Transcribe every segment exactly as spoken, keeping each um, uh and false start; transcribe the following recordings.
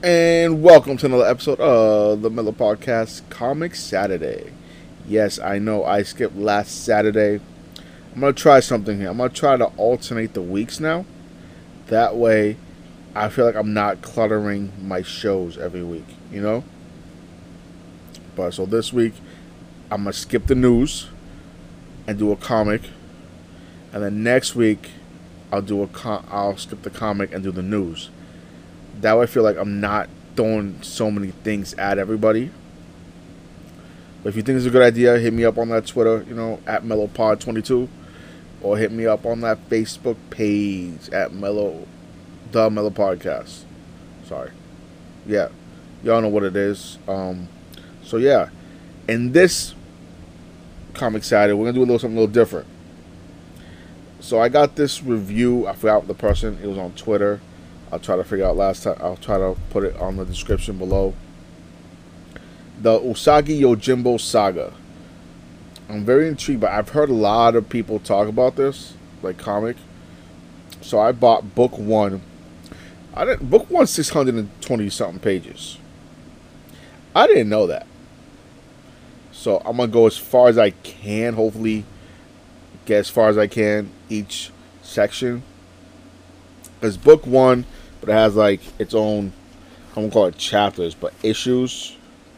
And welcome to another episode of the Miller Podcast, Comic Saturday. Yes, I know I skipped last Saturday. I'm going to try something here. I'm going to try to alternate the weeks now. That way, I feel like I'm not cluttering my shows every week, you know? But so this week, I'm going to skip the news and do a comic. And then next week, I'll do a com- I'll skip the comic and do the news. That way I feel like I'm not throwing so many things at everybody. But if you think it's a good idea, hit me up on that Twitter, you know, at mellowpod twenty-two. Or hit me up on that Facebook page at Mellow, The Mellow Podcast. Sorry. Yeah. Y'all know what it is. Um, so yeah. In this Comic Saturday, we're going to do a little something a little different. So I got this review. I forgot the person. It was on Twitter. I'll try to figure out last time. I'll try to put it on the description below. The Usagi Yojimbo Saga. I'm very intrigued, but I've heard a lot of people talk about this, like comic. So I bought book one. I didn't book one six hundred twenty something pages. I didn't know that. So I'm gonna go as far as I can. Hopefully, get as far as I can each section. It's book one, but it has like its own, I won't call it chapters, but issues.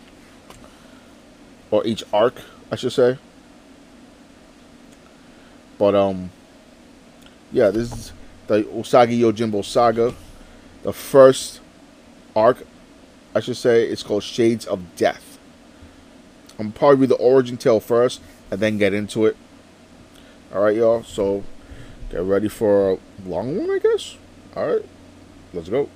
Or each arc, I should say. But, um, yeah, this is the Usagi Yojimbo Saga. The first arc, I should say, is called Shades of Death. I'm probably read the origin tale first, and then get into it. Alright, y'all, so get ready for a long one, I guess. Alright, let's go.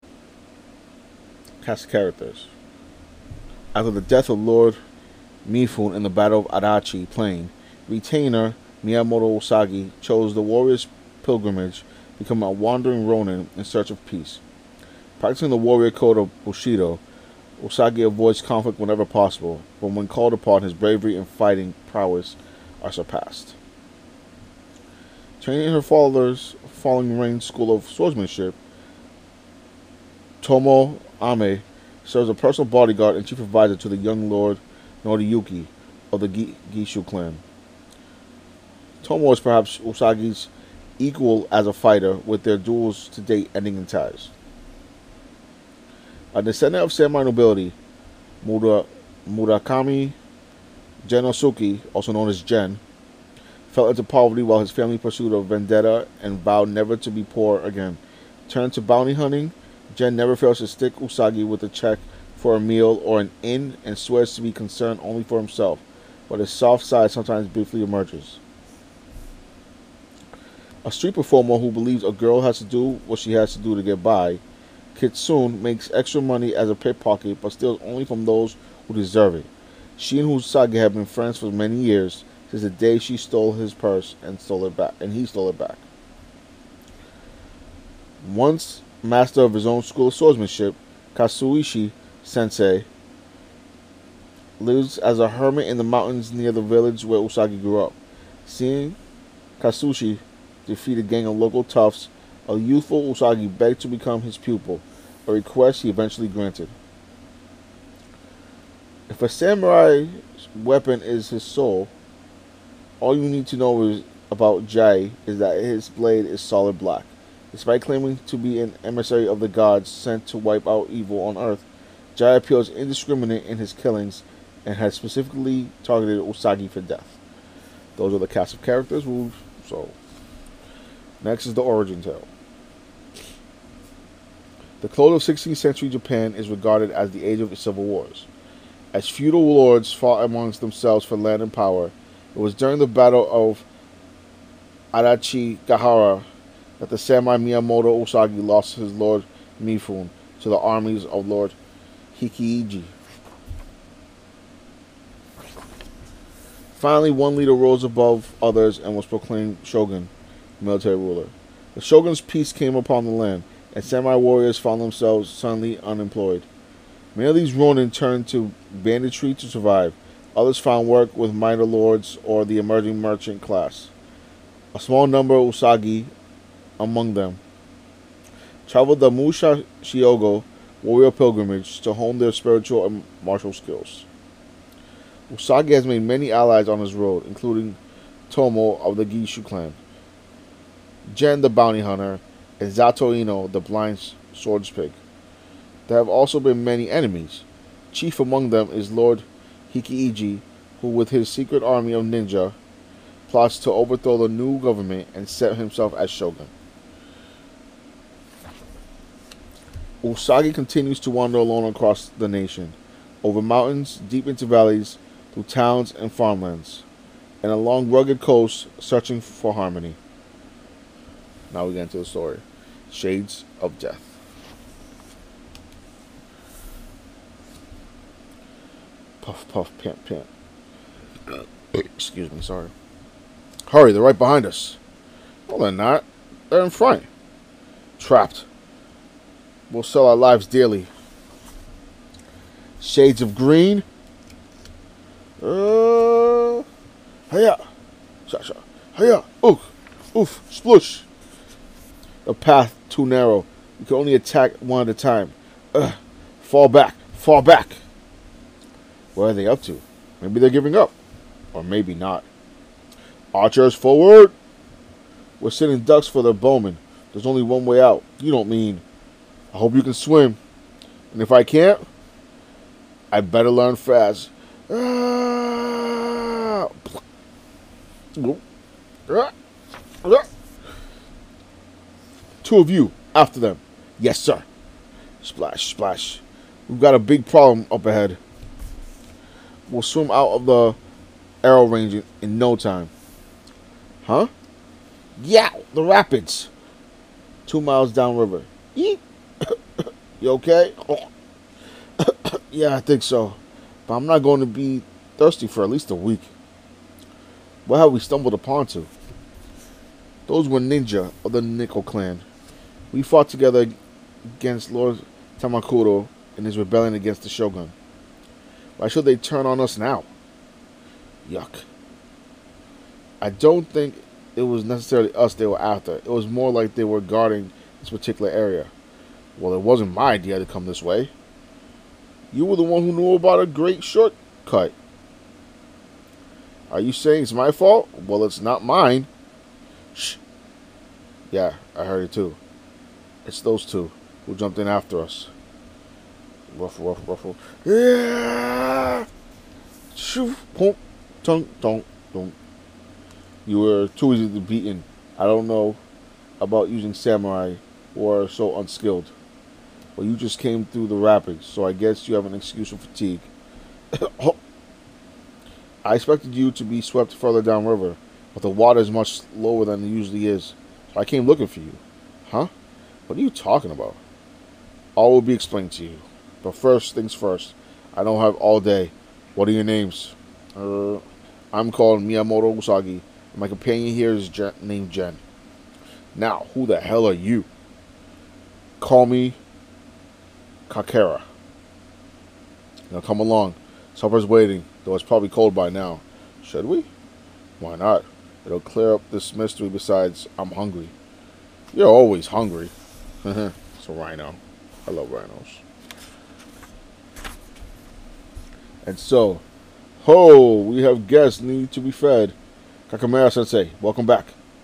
Cast of characters. After the death of Lord Mifune in the Battle of Adachi Plain, retainer Miyamoto Usagi chose the warrior's pilgrimage, become a wandering ronin in search of peace. Practicing the warrior code of Bushido, Usagi avoids conflict whenever possible, but when called upon, his bravery and fighting prowess are surpassed. Training in her father's Falling Rain School of Swordsmanship, Tomo Ame serves as a personal bodyguard and chief advisor to the young Lord Noriyuki of the Gishu clan. Tomo is perhaps Usagi's equal as a fighter, with their duels to date ending in ties. A descendant of samurai nobility, Mura, Murakami Genosuke, also known as Gen, fell into poverty while his family pursued a vendetta and vowed never to be poor again. Turned to bounty hunting, Gen never fails to stick Usagi with a check for a meal or an inn and swears to be concerned only for himself, but his soft side sometimes briefly emerges. A street performer who believes a girl has to do what she has to do to get by, Kitsune makes extra money as a pickpocket but steals only from those who deserve it. She and Usagi have been friends for many years, since the day she stole his purse and stole it back, and he stole it back. Once master of his own school of swordsmanship, Katsuishi Sensei lives as a hermit in the mountains near the village where Usagi grew up. Seeing Katsushi defeat a gang of local toughs, a youthful Usagi begged to become his pupil, a request he eventually granted. If a samurai's weapon is his soul, all you need to know is about Jai is that his blade is solid black. Despite claiming to be an emissary of the gods sent to wipe out evil on Earth, Jai appears indiscriminate in his killings and has specifically targeted Usagi for death. Those are the cast of characters. So, next is the origin tale. The close of sixteenth century Japan is regarded as the age of the civil wars. As feudal lords fought amongst themselves for land and power, it was during the Battle of Adachigahara that the samurai Miyamoto Usagi lost his Lord Mifune to the armies of Lord Hikiji. Finally, one leader rose above others and was proclaimed shogun, military ruler. The shogun's peace came upon the land, and samurai warriors found themselves suddenly unemployed. Many of these ronin turned to banditry to survive. Others found work with minor lords or the emerging merchant class. A small number of Usagi among them traveled the Musha Shiogo warrior pilgrimage to hone their spiritual and martial skills. Usagi has made many allies on his road, including Tomo of the Gishu clan, Gen the bounty hunter, and Zato Ino the blind swords pig. There have also been many enemies. Chief among them is Lord Hikiiji, who with his secret army of ninja plots to overthrow the new government and set himself as shogun. Usagi continues to wander alone across the nation, over mountains, deep into valleys, through towns and farmlands, and along rugged coasts, searching for harmony. Now we get into the story. Shades of Death. Puff, puff, pant, pant. Excuse me, sorry. Hurry, they're right behind us. Well, they're not. They're in front. Trapped. We'll sell our lives dearly. Shades of green. Uh, hiya. Sha sha. Hiya. Oof. Oof. Splush. The path too narrow. You can only attack one at a time. Ugh. Fall back. Fall back. What are they up to? Maybe they're giving up. Or maybe not. Archers forward. We're sending ducks for the bowmen. There's only one way out. You don't mean. I hope you can swim. And if I can't, I better learn fast. Ah! Two of you, after them. Yes, sir. Splash, splash. We've got a big problem up ahead. We'll swim out of the arrow range in, in no time. Huh? Yeah, the rapids. Two miles downriver. Eep. You okay? Yeah, I think so. But I'm not going to be thirsty for at least a week. What have we stumbled upon to? Those were ninja of the Nikko clan. We fought together against Lord Tamakuro in his rebellion against the shogun. Why should they turn on us now? Yuck. I don't think it was necessarily us they were after. It was more like they were guarding this particular area. Well, it wasn't my idea to come this way. You were the one who knew about a great shortcut. Are you saying it's my fault? Well, it's not mine. Shh. Yeah, I heard it too. It's those two who jumped in after us. Ruffle, ruffle, ruffle. Yeah. Shoo, pump, tung, tung, tung. You were too easy to beat in. I don't know about using samurai who are so unskilled. Well, you just came through the rapids, so I guess you have an excuse for fatigue. Oh. I expected you to be swept further downriver, but the water is much lower than it usually is, so I came looking for you. Huh? What are you talking about? All will be explained to you. But first things first, I don't have all day. What are your names? Uh, I'm called Miyamoto Usagi, and my companion here is Jen, named Jen. Now, who the hell are you? Call me Kakera. Now come along. Supper's waiting, though it's probably cold by now. Should we? Why not? It'll clear up this mystery. Besides, I'm hungry. You're always hungry. It's a rhino. I love rhinos. And so, ho, we have guests need to be fed. Kakamera Sensei, welcome back.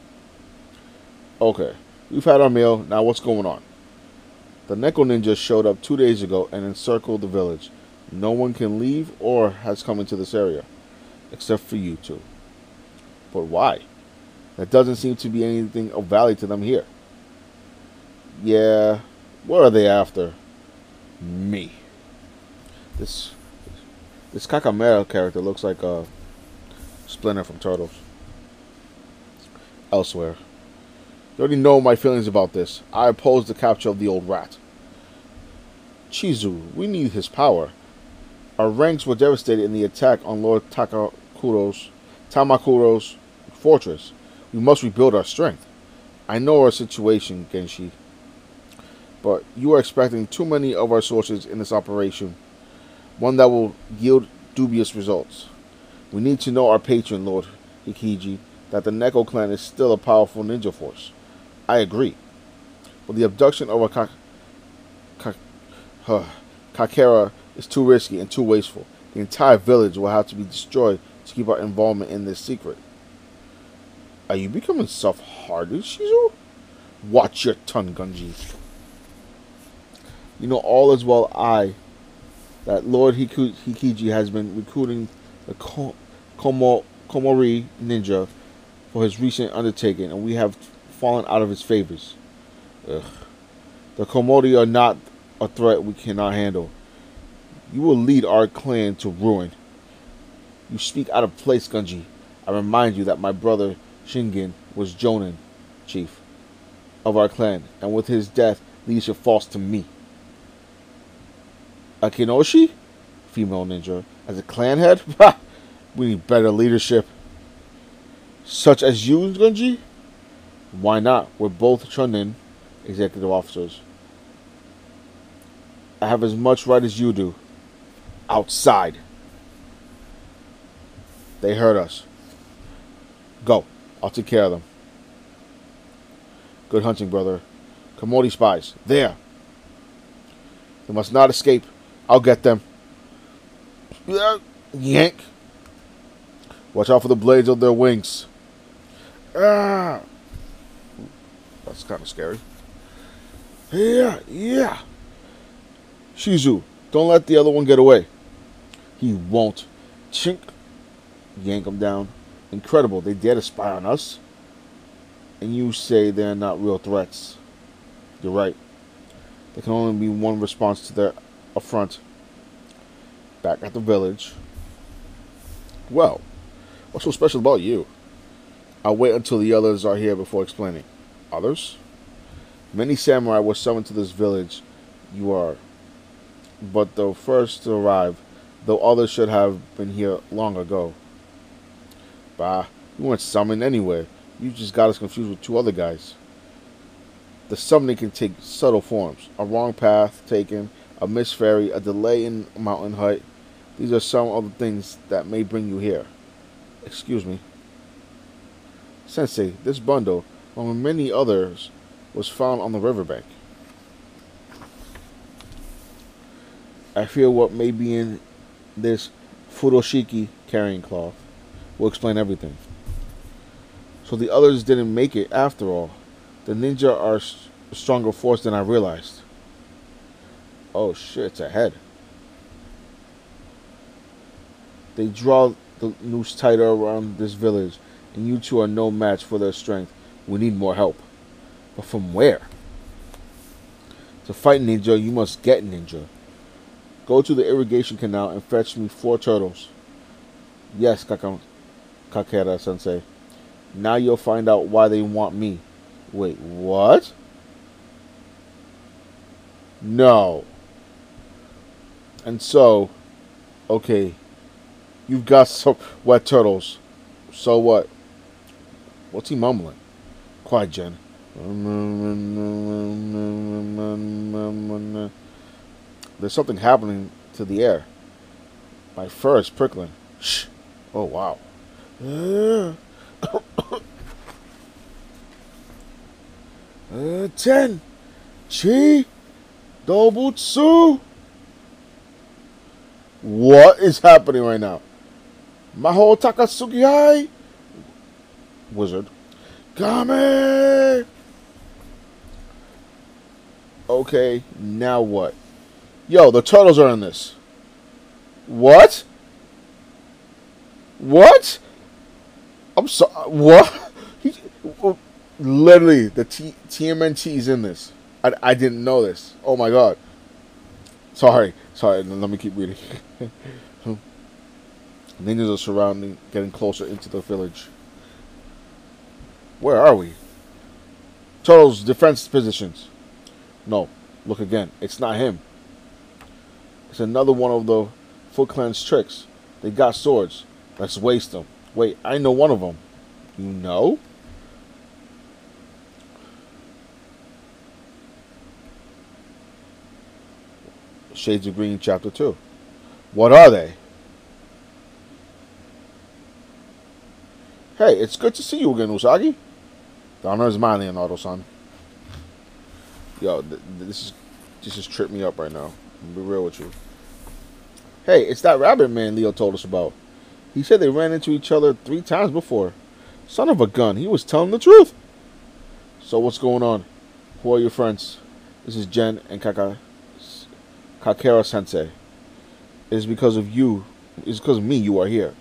Okay, we've had our meal. Now what's going on? The Neko ninjas showed up two days ago and encircled the village. No one can leave or has come into this area, except for you two. But why? There doesn't seem to be anything of value to them here. Yeah, what are they after? Me. This this Kakamera character looks like a Splinter from Turtles. Elsewhere. You already know my feelings about this. I oppose the capture of the old rat. Chizu, we need his power. Our ranks were devastated in the attack on Lord Takakuro's, Tamakuro's fortress. We must rebuild our strength. I know our situation, Genshi. But you are expecting too many of our sources in this operation. One that will yield dubious results. We need to know our patron, Lord Hikiji, that the Neko clan is still a powerful ninja force. I agree. But the abduction of a Kak... Kak... Huh. Kakera is too risky and too wasteful. The entire village will have to be destroyed to keep our involvement in this secret. Are you becoming soft-hearted, Shizu? Watch your tongue, Gunji. You know all as well I that Lord Hiku Hikiji has been recruiting the Ko Komo Komori ninja for his recent undertaking, and we have fallen out of his favors. Ugh. The Komori are not a threat we cannot handle. You will lead our clan to ruin. You speak out of place, Gunji. I remind you that my brother Shingen was Jonin, chief of our clan, and with his death, leadership falls to me. Akinoshi? Female ninja. As a clan head? We need better leadership. Such as you, Gunji? Why not? We're both Chunin executive officers. I have as much right as you do. Outside. They hurt us. Go. I'll take care of them. Good hunting, brother. Komori spies. There. They must not escape. I'll get them. Yank. Watch out for the blades of their wings. Ah. That's kind of scary. Yeah, yeah. Shizu, don't let the other one get away. He won't. Chink. Yank him down. Incredible. They dare to spy on us. And you say they're not real threats. You're right. There can only be one response to their affront. Back at the village. Well, what's so special about you? I'll wait until the others are here before explaining. Others? Many samurai were summoned to this village. You are. But the first to arrive, though others should have been here long ago. Bah, you weren't summoned anywhere. You just got us confused with two other guys. The summoning can take subtle forms. A wrong path taken, a missed ferry, a delay in mountain height. These are some of the things that may bring you here. Excuse me. Sensei, this bundle, along with many others, was found on the riverbank. I fear what may be in this furoshiki carrying cloth will explain everything. So the others didn't make it after all. The ninja are a stronger force than I realized. Oh shit, it's a head. They draw the noose tighter around this village, and you two are no match for their strength. We need more help. But from where? To fight ninja, you must get ninja. Go to the irrigation canal and fetch me four turtles. Yes, Kakam Kakera sensei. Now you'll find out why they want me. Wait, what? No. And so, okay, you've got some wet turtles. So what? What's he mumbling? Quiet, Jen. There's something happening to the air. My fur is prickling. Shh. Oh, wow. uh, ten. Chi. Dobutsu. What is happening right now? Maho Takasugihai. Wizard. Kame. Okay, now what? Yo, the turtles are in this. What? What? I'm sorry. What? He, literally, the T TMNT is in this. I, I didn't know this. Oh my god. Sorry. Sorry. Let me keep reading. Ninjas are surrounding, getting closer into the village. Where are we? Turtles, defense positions. No. Look again. It's not him. It's another one of the Foot Clan's tricks. They got swords. Let's waste them. Wait, I know one of them. You know? Shades of Green, Chapter two. What are they? Hey, it's good to see you again, Usagi. The honor is mine, Leonardo-san. Yo, th this is this just tripped me up right now. I'll be real with you. Hey, it's that rabbit man Leo told us about. He said they ran into each other three times before. Son of a gun, he was telling the truth. So what's going on? Who are your friends? This is Jen and Kaka, Kakera Sensei. It is because of you, it is because of me you are here.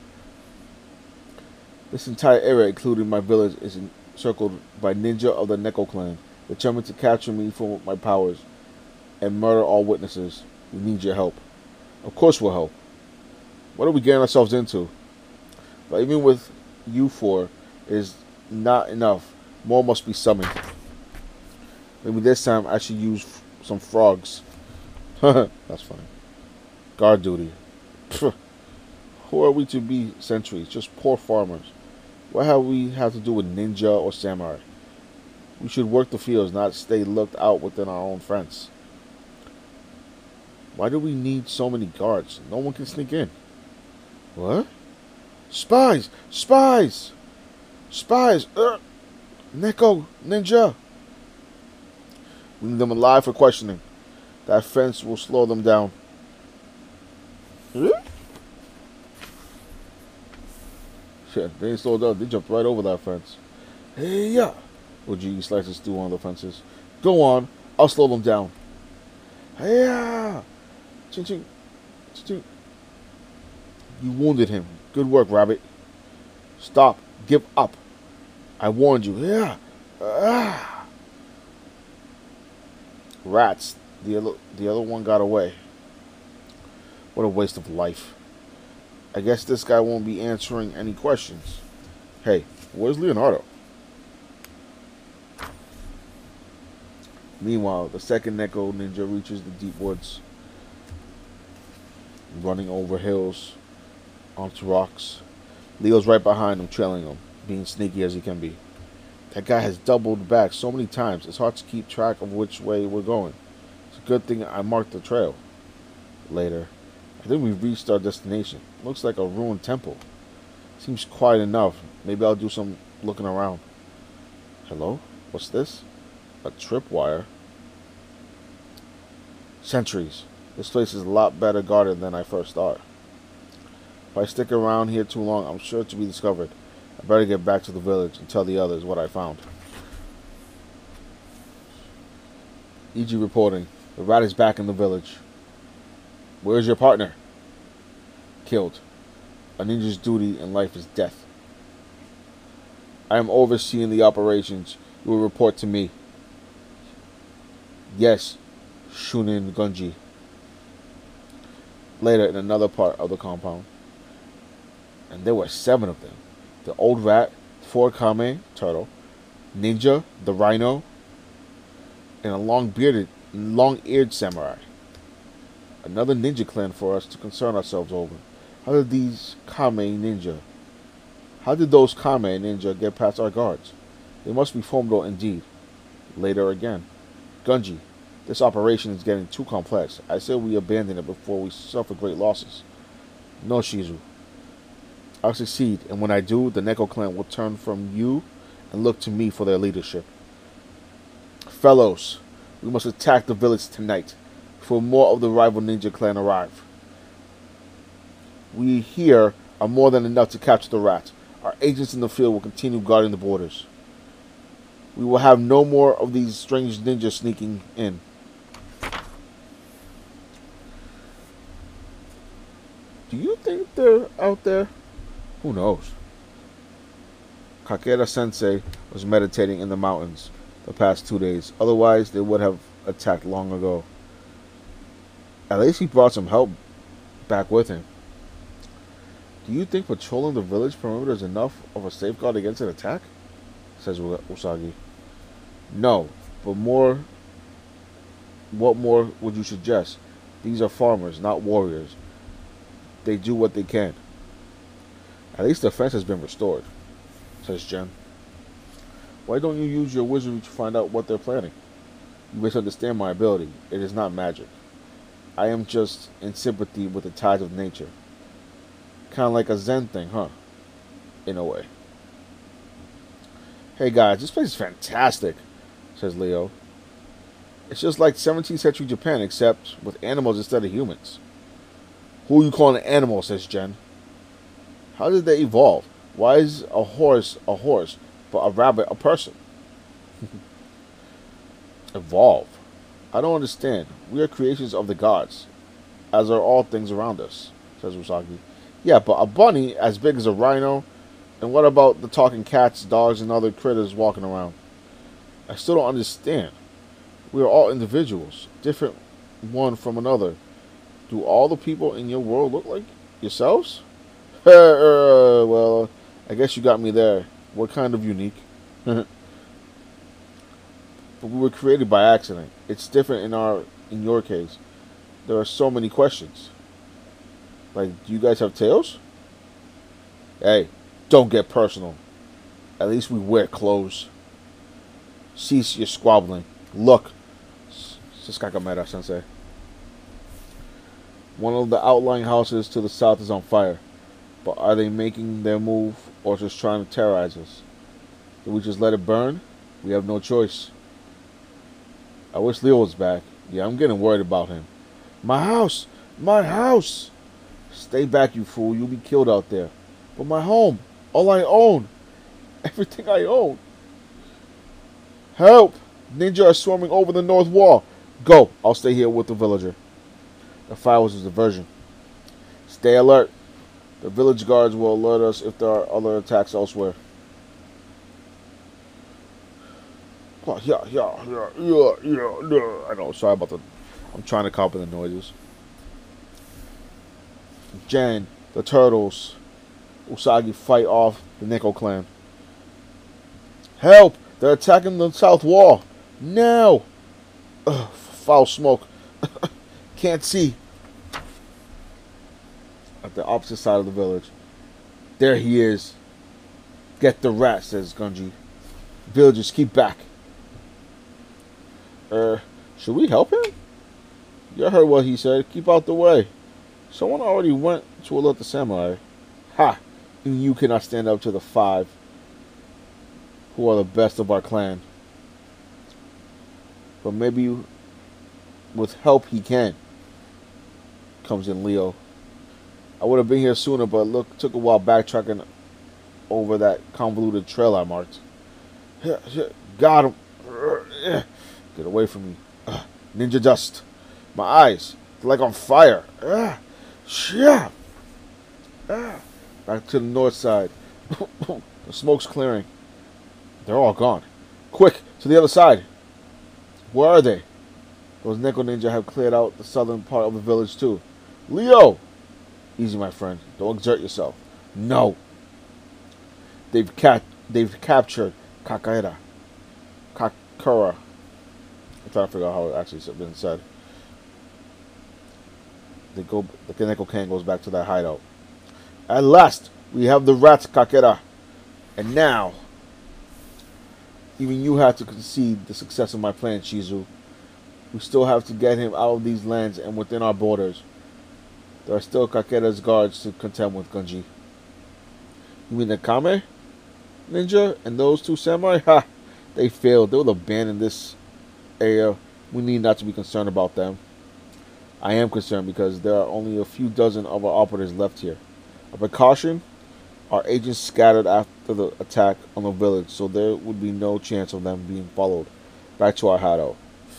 This entire area, including my village, is encircled by ninja of the Neko clan, determined to capture me for my powers and murder all witnesses. We need your help. Of course we'll help. What are we getting ourselves into? But even with you four, it is not enough. More must be summoned. Maybe this time I should use f some frogs. That's funny. Guard duty. Pfft. Who are we to be sentries? Just poor farmers. What have we have to do with ninja or samurai? We should work the fields, not stay looked out within our own fence. Why do we need so many guards? No one can sneak in. What? Spies! Spies! Spies! Uh, Neko! Ninja! We need them alive for questioning. That fence will slow them down. Huh? Shit, they ain't slowed down. They jumped right over that fence. Hey, yeah! O G slices through one of the fences. Go on. I'll slow them down. Hey, yeah! Ching, ching. Ching, ching. You wounded him. Good work, Rabbit. Stop. Give up. I warned you. Yeah. Ah. Rats. The other, the other one got away. What a waste of life. I guess this guy won't be answering any questions. Hey, where's Leonardo? Meanwhile, the second Neko ninja reaches the deep woods, running over hills, onto rocks. Leo's right behind him, trailing him, being sneaky as he can be. That guy has doubled back so many times, it's hard to keep track of which way we're going. It's a good thing I marked the trail. Later, I think we've reached our destination. Looks like a ruined temple. Seems quiet enough. Maybe I'll do some looking around. Hello? What's this? A tripwire? Sentries. This place is a lot better guarded than I first thought. If I stick around here too long, I'm sure to be discovered. I better get back to the village and tell the others what I found. E G reporting. The rat is back in the village. Where's your partner? Killed. A ninja's duty in life is death. I am overseeing the operations. You will report to me. Yes, Shunin Gunji. Later, in another part of the compound. And there were seven of them. The old rat, four Kame, turtle, ninja, the rhino, and a long-bearded, long-eared samurai. Another ninja clan for us to concern ourselves over. How did these Kame ninja, how did those Kame ninja get past our guards? They must be formidable indeed. Later again. Gunji, this operation is getting too complex. I say we abandon it before we suffer great losses. No, Shizu. I'll succeed, and when I do, the Neko clan will turn from you and look to me for their leadership. Fellows, we must attack the village tonight before more of the rival ninja clan arrive. We here are more than enough to capture the rat. Our agents in the field will continue guarding the borders. We will have no more of these strange ninjas sneaking in. Do you think they're out there? Who knows? Kakera Sensei was meditating in the mountains the past two days. Otherwise, they would have attacked long ago. At least he brought some help back with him. Do you think patrolling the village perimeter is enough of a safeguard against an attack? Says Usagi. No, but more... What more would you suggest? These are farmers, not warriors. They do what they can. At least the fence has been restored, says Jen. Why don't you use your wizardry to find out what they're planning? You misunderstand my ability. It is not magic. I am just in sympathy with the tides of nature. Kind of like a Zen thing, huh? In a way. Hey guys, this place is fantastic, says Leo. It's just like seventeenth century Japan, except with animals instead of humans. Who are you calling an animal, says Jen. How did they evolve? Why is a horse a horse, but a rabbit a person? Evolve? I don't understand. We are creations of the gods, as are all things around us, says Usagi. Yeah, but a bunny as big as a rhino? And what about the talking cats, dogs, and other critters walking around? I still don't understand. We are all individuals, different one from another. Do all the people in your world look like yourselves? uh, well, I guess you got me there. We're kind of unique. But we were created by accident. It's different in our in your case. There are so many questions. Like, do you guys have tails? Hey, don't get personal. At least we wear clothes. Cease your squabbling. Look. Shikakamera sensei. One of the outlying houses to the south is on fire. But are they making their move or just trying to terrorize us? Do we just let it burn? We have no choice. I wish Leo was back. Yeah, I'm getting worried about him. My house! My house! Stay back, you fool. You'll be killed out there. But my home! All I own! Everything I own! Help! Ninja are swarming over the north wall. Go! I'll stay here with the villager. The fire was a diversion. Stay alert. The village guards will alert us if there are other attacks elsewhere. Oh, yeah, yeah, yeah, yeah, yeah, yeah. I know, sorry about the... I'm trying to copy the noises. Jen, the turtles, Usagi fight off the Neko clan. Help! They're attacking the south wall. Now! Ugh, foul smoke. Can't see. At the opposite side of the village. There he is. Get the rat, says Gunji. Villagers, keep back. Er, should we help him? You heard what he said. Keep out the way. Someone already went to alert the samurai. Ha! Even you cannot stand up to the five who are the best of our clan. But maybe with help he can. Comes in Leo. I would have been here sooner, but look, took a while backtracking over that convoluted trail I marked. Got him. Get away from me. Ninja dust. My eyes. They're like on fire. Back to the north side. The smoke's clearing. They're all gone. Quick, to the other side. Where are they? Those Neko ninja have cleared out the southern part of the village too. Leo! Easy, my friend. Don't exert yourself. No. They've cat. They've captured Kakera. Kakura. I'm trying to figure out how it actually been said. They go. The Kaneko clan goes back to their hideout. At last, we have the rat Kakera, and now, even you have to concede the success of my plan, Shizu. We still have to get him out of these lands and within our borders. There are still Kakera's guards to contend with, Gunji. You mean the Kame ninja and those two samurai? Ha! They failed. They will abandon this area. We need not to be concerned about them. I am concerned because there are only a few dozen of our operatives left here. A precaution, our agents scattered after the attack on the village, so there would be no chance of them being followed back to our hideout.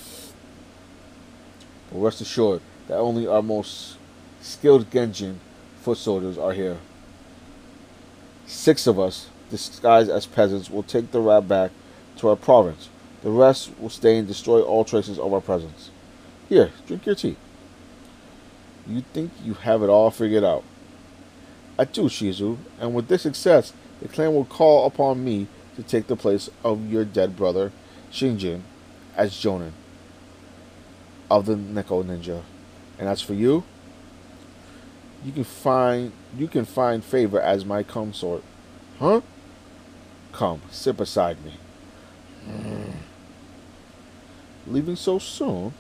But rest assured that only our most skilled Genjin foot soldiers are here. Six of us, disguised as peasants, will take the rat back to our province. The rest will stay and destroy all traces of our presence. Here, drink your tea. You think you have it all figured out. I do, Shizu, and with this success, the clan will call upon me to take the place of your dead brother, Shinjin, as Jonin of the Neko ninja. And as for you, you can find you can find favor as my consort. Huh? Come, sit beside me. Mm. Leaving so soon?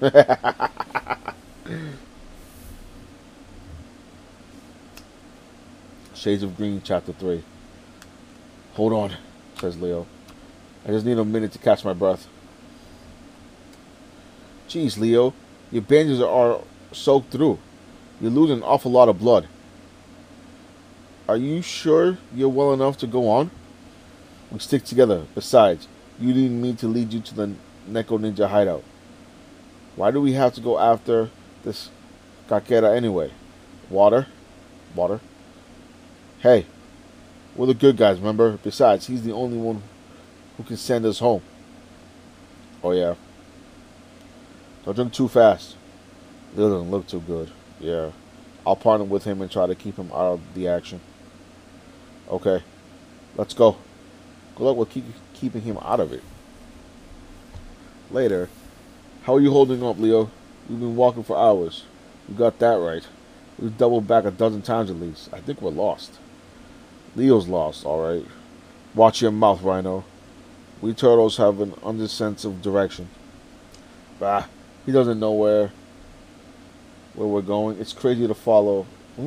Shades of Green, Chapter three. Hold on, says Leo. I just need a minute to catch my breath. Jeez, Leo, your bandages are soaked through. You're losing an awful lot of blood. Are you sure you're well enough to go on? We stick together. Besides, you need me to lead you to the Neko Ninja hideout. Why do we have to go after this Kakera anyway? Water? Water? Hey, we're the good guys, remember? Besides, he's the only one who can send us home. Oh, yeah. Don't drink too fast. Leo doesn't look too good. Yeah. I'll partner with him and try to keep him out of the action. Okay. Let's go. Good luck with keep, keeping him out of it. Later. How are you holding up, Leo? We've been walking for hours. You got that right. We've doubled back a dozen times at least. I think we're lost. Leo's lost, alright. Watch your mouth, Rhino. We turtles have an undersense of direction. Bah, he doesn't know where where we're going. It's crazy to follow.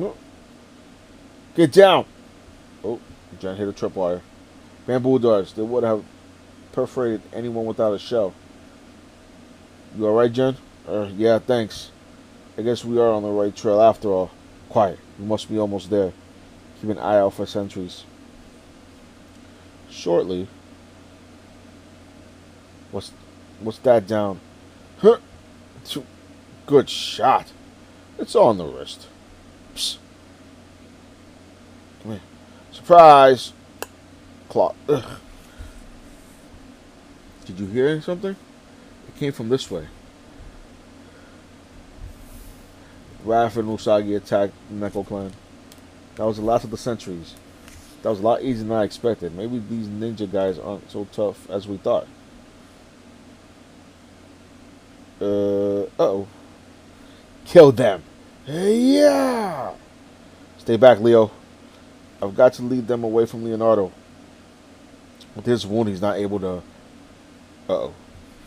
Get down! Oh, Jen hit a tripwire. Bamboo darts. They would have perforated anyone without a shell. You alright, Jen? Uh, yeah, thanks. I guess we are on the right trail after all. Quiet. We must be almost there. Keep an eye out for sentries. Shortly. What's what's that down? Huh. Good shot. It's on the wrist. Psst. Come here. Surprise! Claw. Ugh. Did you hear something? It came from this way. Raph and Usagi attacked the Neko clan. That was the last of the sentries. That was a lot easier than I expected. Maybe these ninja guys aren't so tough as we thought. Uh, uh-oh. Kill them. Yeah! Stay back, Leo. I've got to lead them away from Leonardo. With his wound, he's not able to... Uh-oh.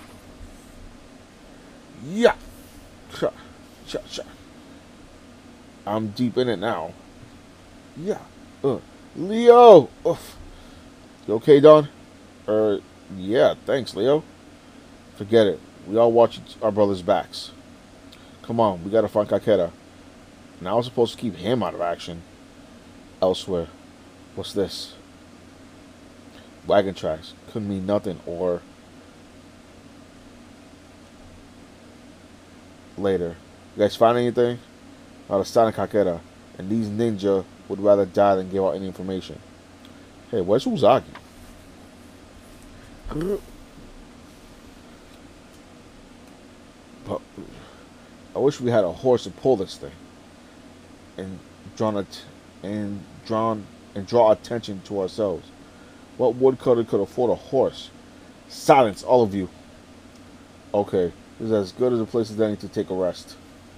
Yeah! Shot, shot, shot. I'm deep in it now. Yeah. Uh. Leo! Oof. You okay, Don? Er, yeah, thanks, Leo. Forget it. We all watch our brothers' backs. Come on, we gotta find Kakera. Now we're supposed to keep him out of action. Elsewhere. What's this? Wagon tracks. Could mean nothing, or... Later. You guys find anything? Not a sign of Kakera. And these ninja would rather die than give out any information. Hey, where's Uzagi? But I wish we had a horse to pull this thing. And drawn it and drawn and draw attention to ourselves. What woodcutter could afford a horse? Silence, all of you. Okay, this is as good as a place as any to take a rest.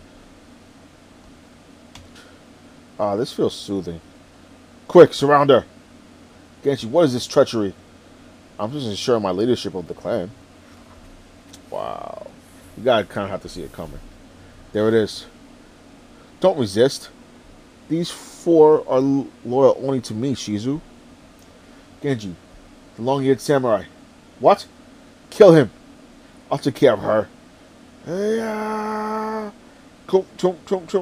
Ah, this feels soothing. Quick, surround her! Genshi, what is this treachery? I'm just ensuring my leadership of the clan. Wow. You gotta kind of have to see it coming. There it is. Don't resist. These four are loyal only to me, Shizu. Genji, the long-eared samurai. What? Kill him. I'll take care of her. Yeah. Chomp, chomp, chomp, chomp.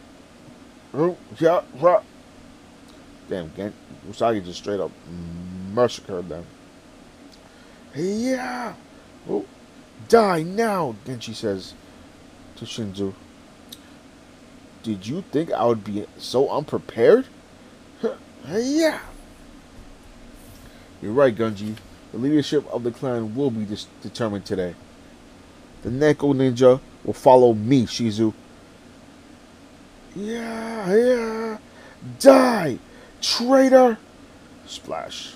Damn, Gen Usagi just straight up massacred them. Yeah. Oh, die now, Genshi says to Shinzu. Did you think I would be so unprepared? Yeah. You're right, Gunji. The leadership of the clan will be determined today. The Neko ninja will follow me, Shizu. Yeah, yeah. Die, traitor! Splash.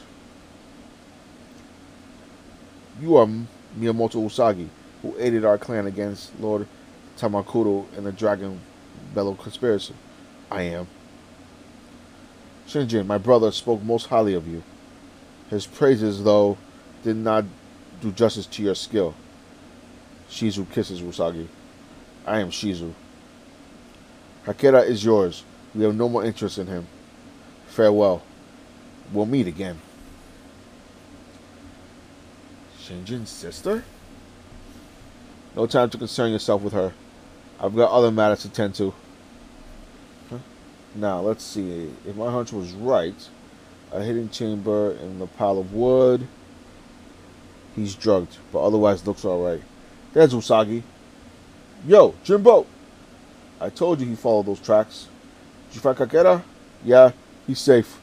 You are Miyamoto Usagi, who aided our clan against Lord Tamakuro and the Dragon Bellow conspiracy. I am. Shinjin, my brother, spoke most highly of you. His praises, though, did not do justice to your skill. Shizu kisses Usagi. I am Shizu. Kakera is yours. We have no more interest in him. Farewell. We'll meet again. Shinjin's sister? No time to concern yourself with her. I've got other matters to tend to. Huh? Now, let's see. If my hunch was right, a hidden chamber in the pile of wood. He's drugged, but otherwise looks alright. There's Usagi. Yo, Jimbo! I told you he followed those tracks. Did you find Kakera? Yeah, he's safe.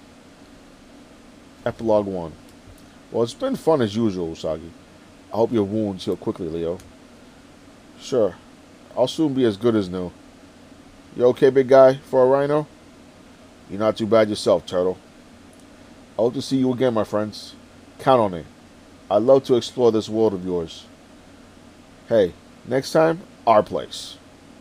Epilogue one. Well, it's been fun as usual, Usagi. I hope your wounds heal quickly, Leo. Sure. I'll soon be as good as new. You okay, big guy, for a rhino? You're not too bad yourself, Turtle. I hope to see you again, my friends. Count on it. I'd love to explore this world of yours. Hey, next time, our place.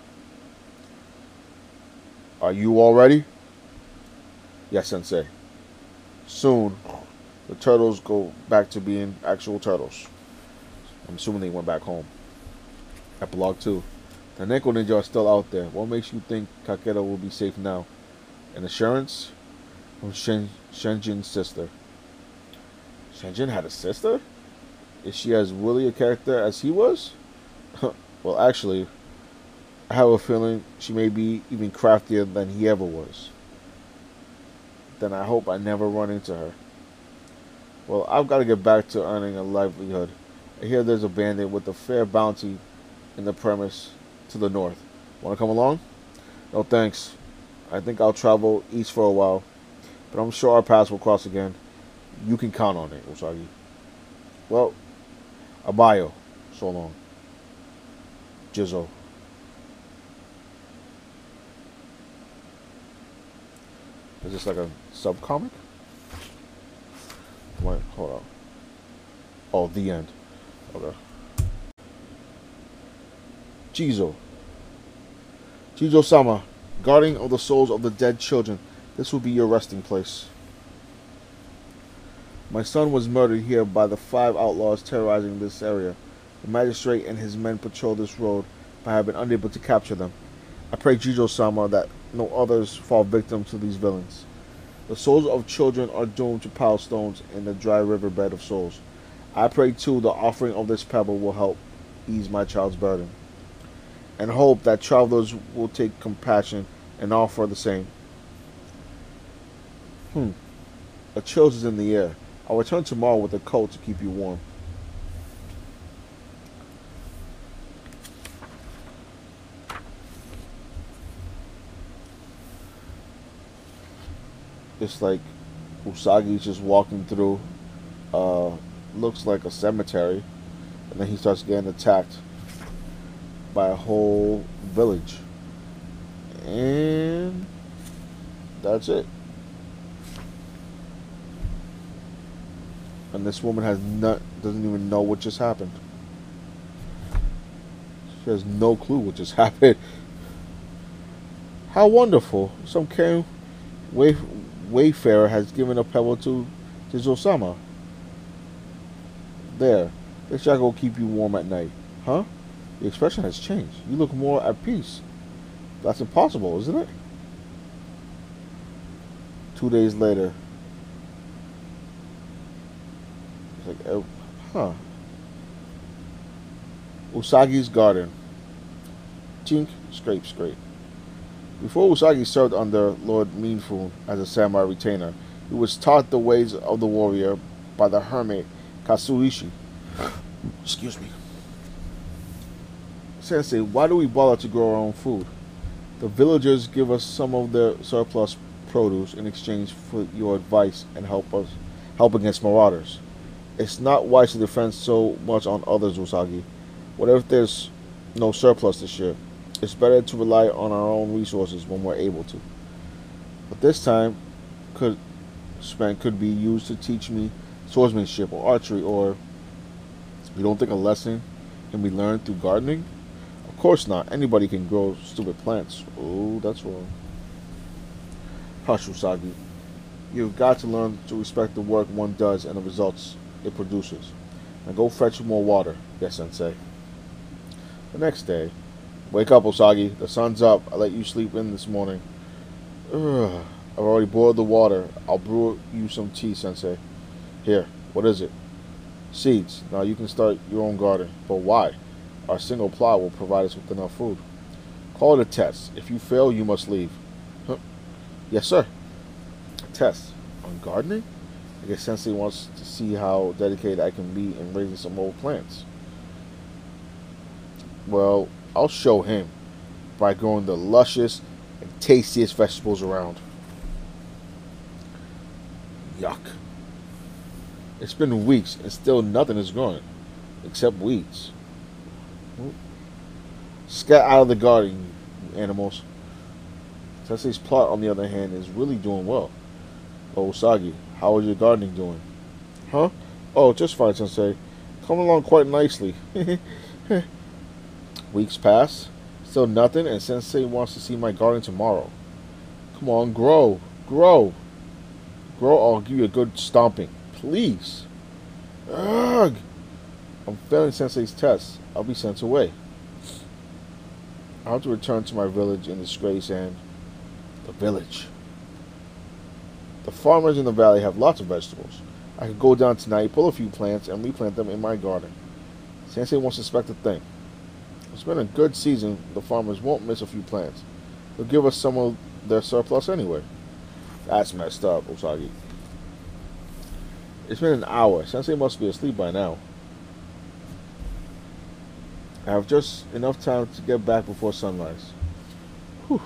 Are you all ready? Yes, Sensei. Soon, the turtles go back to being actual turtles. I'm assuming they went back home. Epilogue two. The Neko Ninja are still out there. What makes you think Kakera will be safe now? An assurance from Shen, Shenjin's sister. Shenjin had a sister? Is she as wily a character as he was? Well, actually, I have a feeling she may be even craftier than he ever was. Then I hope I never run into her. Well, I've got to get back to earning a livelihood. I hear there's a bandit with a fair bounty in the premise to the north. Want to come along? No thanks. I think I'll travel east for a while, but I'm sure our paths will cross again. You can count on it, Usagi. Well, Abayo. So long. Jizzo. Is this like a sub-comic? Wait, hold on. Oh, the end. Okay. Jizo. Jizo-sama, guardian of the souls of the dead children, this will be your resting place. My son was murdered here by the five outlaws terrorizing this area. The magistrate and his men patrol this road, but I have been unable to capture them. I pray Jizo-sama that no others fall victim to these villains. The souls of children are doomed to pile stones in the dry riverbed of souls. I pray too the offering of this pebble will help ease my child's burden, and hope that travelers will take compassion and offer the same. Hmm. A chill is in the air. I'll return tomorrow with a coat to keep you warm. It's like Usagi's just walking through, uh, looks like a cemetery, and then he starts getting attacked by a whole village. And that's it. And this woman has not, doesn't even know what just happened. She has no clue what just happened. How wonderful. Some caring way, wayfarer has given a pebble to Jizo-sama. There. This shall go keep you warm at night. Huh? The expression has changed. You look more at peace. That's impossible, isn't it? Two days later. It's like, uh, huh. Usagi's garden. Tink, scrape, scrape. Before Usagi served under Lord Minfu as a samurai retainer, he was taught the ways of the warrior by the hermit Katsuishi. Excuse me. Sensei, why do we bother to grow our own food? The villagers give us some of their surplus produce in exchange for your advice and help us help against marauders. It's not wise to defend so much on others, Usagi. What if there's no surplus this year? It's better to rely on our own resources when we're able to. But this time could spent could be used to teach me swordsmanship or archery, or you don't think a lesson can be learned through gardening? Of course not. Anybody can grow stupid plants. Oh, that's wrong. Hush, Usagi. You've got to learn to respect the work one does and the results it produces. Now go fetch more water. Yes, Sensei. The next day. Wake up, Usagi. The sun's up. I let you sleep in this morning. Ugh. I've already boiled the water. I'll brew you some tea, Sensei. Here. What is it? Seeds. Now you can start your own garden. But why? Our single plot will provide us with enough food. Call it a test. If you fail, you must leave. Huh? Yes, sir. A test. On gardening? I guess Sensei wants to see how dedicated I can be in raising some old plants. Well, I'll show him by growing the luscious and tastiest vegetables around. Yuck. It's been weeks and still nothing is growing, except weeds. Scat out of the garden, you animals. Sensei's plot, on the other hand, is really doing well. Oh, Usagi, how is your gardening doing? Huh? Oh, just fine, Sensei. Coming along quite nicely. Weeks pass, still nothing, and Sensei wants to see my garden tomorrow. Come on, grow, grow. Grow, I'll give you a good stomping. Please. Ugh. I'm failing Sensei's test. I'll be sent away. I have to return to my village in disgrace and... The village. The farmers in the valley have lots of vegetables. I could go down tonight, pull a few plants, and replant them in my garden. Sensei won't suspect a thing. It's been a good season. The farmers won't miss a few plants. They'll give us some of their surplus anyway. That's messed up, Usagi. It's been an hour. Sensei must be asleep by now. I have just enough time to get back before sunrise. Whew.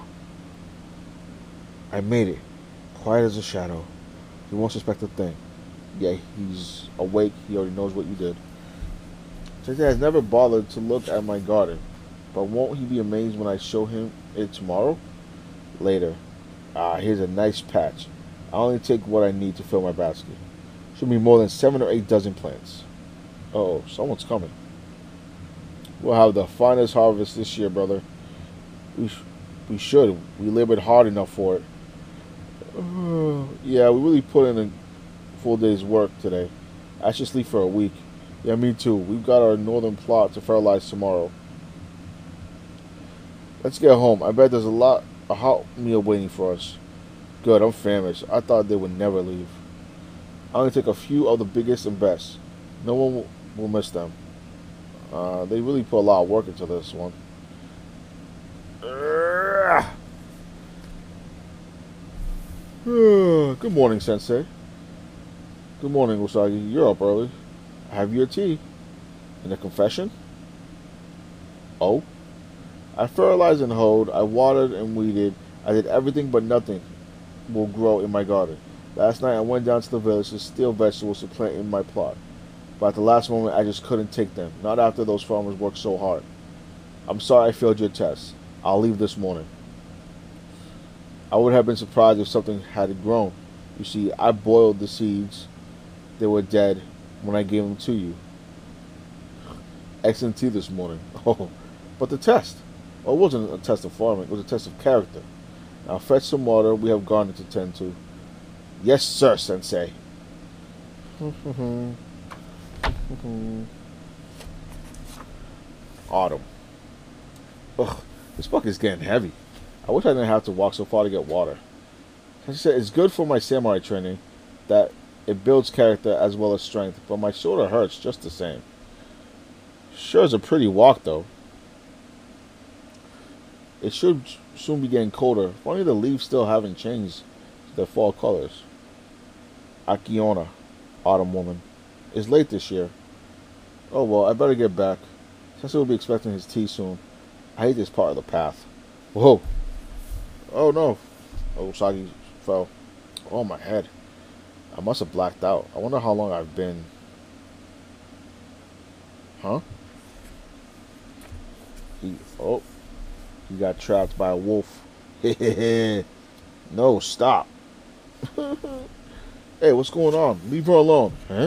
I made it. Quiet as a shadow. He won't suspect a thing. Yeah, he's awake. He already knows what you did. Sensei has never bothered to look at my garden. But won't he be amazed when I show him it tomorrow? Later. Ah, here's a nice patch. I'll only take what I need to fill my basket. Should be more than seven or eight dozen plants. Uh oh, someone's coming. We'll have the finest harvest this year, brother. We, sh we should. We labored hard enough for it. Uh, yeah, we really put in a full day's work today. I should sleep for a week. Yeah, me too. We've got our northern plot to fertilize tomorrow. Let's get home. I bet there's a lot, a hot meal waiting for us. Good, I'm famished. I thought they would never leave. I'll only take a few of the biggest and best. No one will, will miss them. Uh, they really put a lot of work into this one. Good morning, Sensei. Good morning, Usagi. You're up early. Have your tea. And a confession? Oh? I fertilized and hoed. I watered and weeded. I did everything but nothing will grow in my garden. Last night I went down to the village to steal vegetables to plant in my plot. But at the last moment I just couldn't take them. Not after those farmers worked so hard. I'm sorry I failed your test. I'll leave this morning. I would have been surprised if something had grown. You see, I boiled the seeds. They were dead when I gave them to you. Excellent tea this morning. Oh, but the test. Well, it wasn't a test of farming. It was a test of character. Now fetch some water. We have garden to tend to. Yes, sir, Sensei. Autumn. Ugh, this book is getting heavy. I wish I didn't have to walk so far to get water. As I said, it's good for my samurai training that it builds character as well as strength, but my shoulder hurts just the same. Sure is a pretty walk, though. It should soon be getting colder. If only the leaves still haven't changed their fall colors. Akiona, Autumn Woman. It's late this year. Oh well, I better get back. Since we'll be expecting his tea soon. I hate this part of the path. Whoa. Oh no. Oh, Usagi fell. Oh, my head. I must have blacked out. I wonder how long I've been. Huh? He, oh. He got trapped by a wolf. No, stop. Hey, what's going on? Leave her alone. Huh?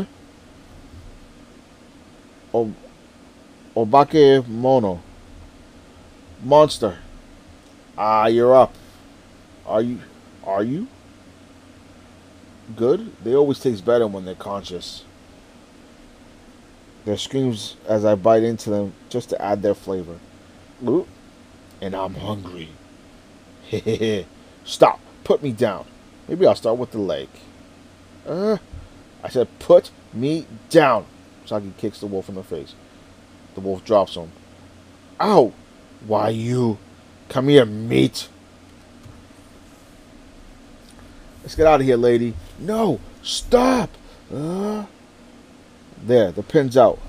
Oh, Obake Mono. Monster. Ah, you're up. Are you? Are you? Good? They always taste better when they're conscious. Their screams as I bite into them just to add their flavor. Ooh. And I'm hungry. Hehehe. Stop. Put me down. Maybe I'll start with the leg. Uh, I said put me down. Usagi kicks the wolf in the face. The wolf drops him. Ow! Why you? Come here, meat. Let's get out of here, lady. No! Stop! Uh, there, the pin's out.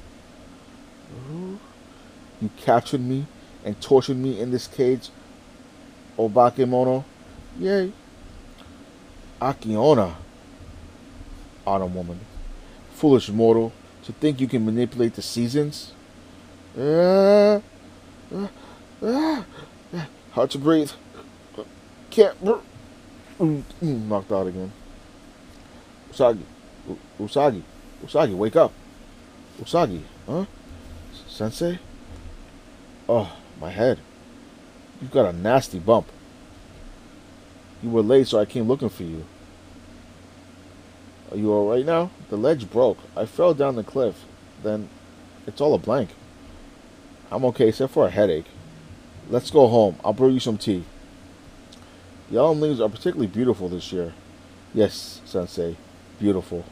You captured me and tortured me in this cage, Obakemono. Yay. Akiona, Autumn Woman. Foolish mortal, to think you can manipulate the seasons? Uh, uh, uh, hard to breathe. Can't. Knocked out again. Usagi. U- Usagi. Usagi, wake up. Usagi, huh? Sensei? Oh, my head. You've got a nasty bump. You were late, so I came looking for you. Are you alright now? The ledge broke. I fell down the cliff. Then, it's all a blank. I'm okay, except for a headache. Let's go home. I'll brew you some tea. The autumn leaves are particularly beautiful this year. Yes, Sensei. Beautiful.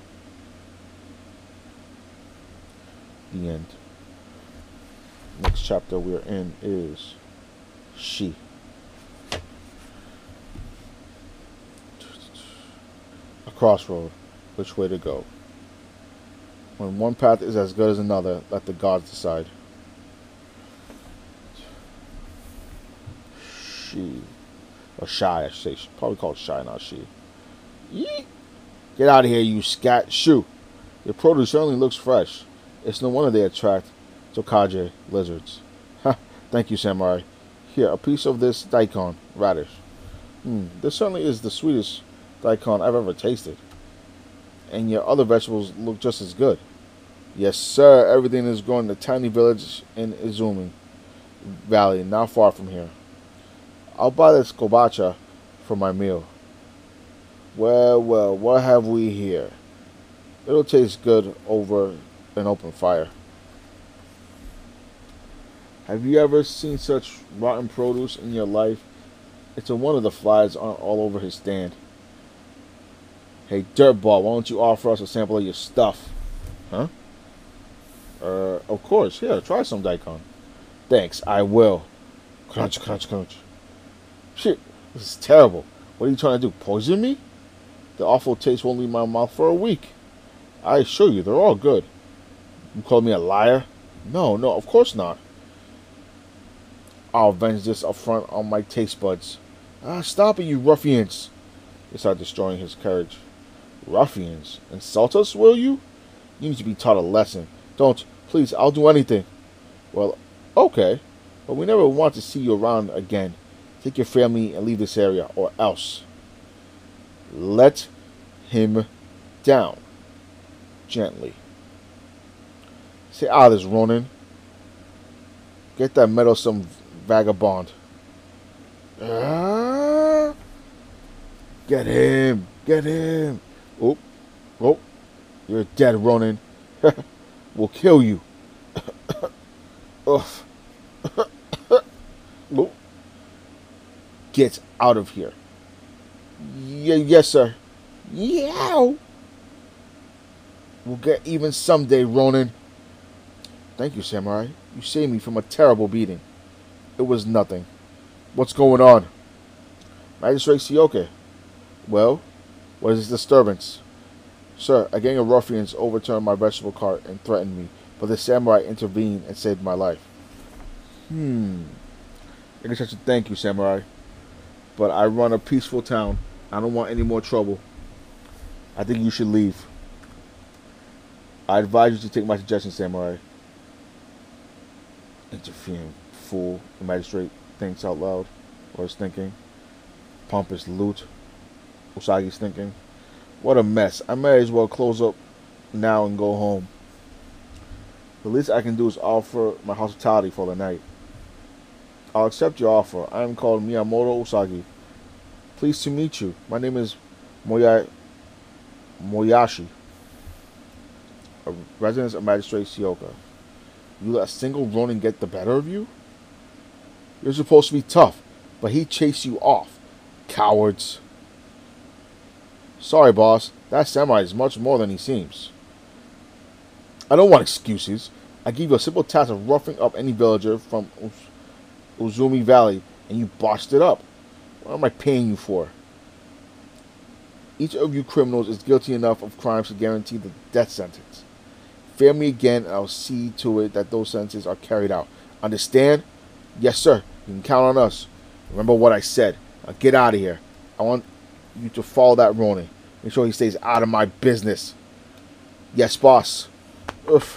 The end. Next chapter we're in is She. A crossroad. Which way to go? When one path is as good as another, let the gods decide. She. Or Shy, I should say. Probably called Shy, not She. Yee! Get out of here, you scat. Shoo! Your produce certainly looks fresh. It's no wonder they attract Tokaje lizards. Ha! Thank you, Samurai. Here, a piece of this daikon, radish. Hmm, this certainly is the sweetest daikon I've ever tasted. And your other vegetables look just as good. Yes, sir. Everything is growing in a tiny village in Izumi Valley, not far from here. I'll buy this kobacha for my meal. Well, well, what have we here? It'll taste good over an open fire. Have you ever seen such rotten produce in your life? It's a wonder the flies aren't all over his stand. Hey, dirtball, why don't you offer us a sample of your stuff? Huh? Uh, of course. Here, try some daikon. Thanks, I will. Crunch, crunch, crunch. Shit, this is terrible. What are you trying to do, poison me? The awful taste won't leave my mouth for a week. I assure you, they're all good. You call me a liar? No, no, of course not. I'll avenge this up front on my taste buds. Ah, stop it, you ruffians. They start destroying his courage. Ruffians? Insult us, will you? You need to be taught a lesson. Don't. Please, I'll do anything. Well, okay. But we never want to see you around again. Take your family and leave this area, or else. Let him down. Gently. Say out of this, Ronin. Get that meddlesome vagabond. Ah! Get him. Get him. Oh. Oh. You're dead, Ronin. We'll kill you. Ugh. Oh. Get out of here. Y yes, sir. Yow. We'll get even someday, Ronin. Thank you, Samurai. You saved me from a terrible beating. It was nothing. What's going on? Magistrate Sioke. Well, what is this disturbance? Sir, a gang of ruffians overturned my vegetable cart and threatened me, but the samurai intervened and saved my life. Hmm. I guess I should thank you, Samurai. But I run a peaceful town. I don't want any more trouble. I think you should leave. I advise you to take my suggestion, Samurai. Interfering fool, the magistrate thinks out loud, or is thinking. Pompous loot, Usagi's thinking. What a mess. I may as well close up now and go home. The least I can do is offer my hospitality for the night. I'll accept your offer. I am called Miyamoto Usagi. Pleased to meet you. My name is Moya Moyashi, a resident of Magistrate Sioka. You let a single Ronin get the better of you? You're supposed to be tough, but he chased you off. Cowards. Sorry, boss. That samurai is much more than he seems. I don't want excuses. I give you a simple task of roughing up any villager from Uzumi Valley, and you botched it up. What am I paying you for? Each of you criminals is guilty enough of crimes to guarantee the death sentence. Fail me again, and I'll see to it that those sentences are carried out. Understand? Yes, sir. You can count on us. Remember what I said. Now get out of here. I want you to follow that Ronin. Make sure he stays out of my business. Yes, boss. Oof.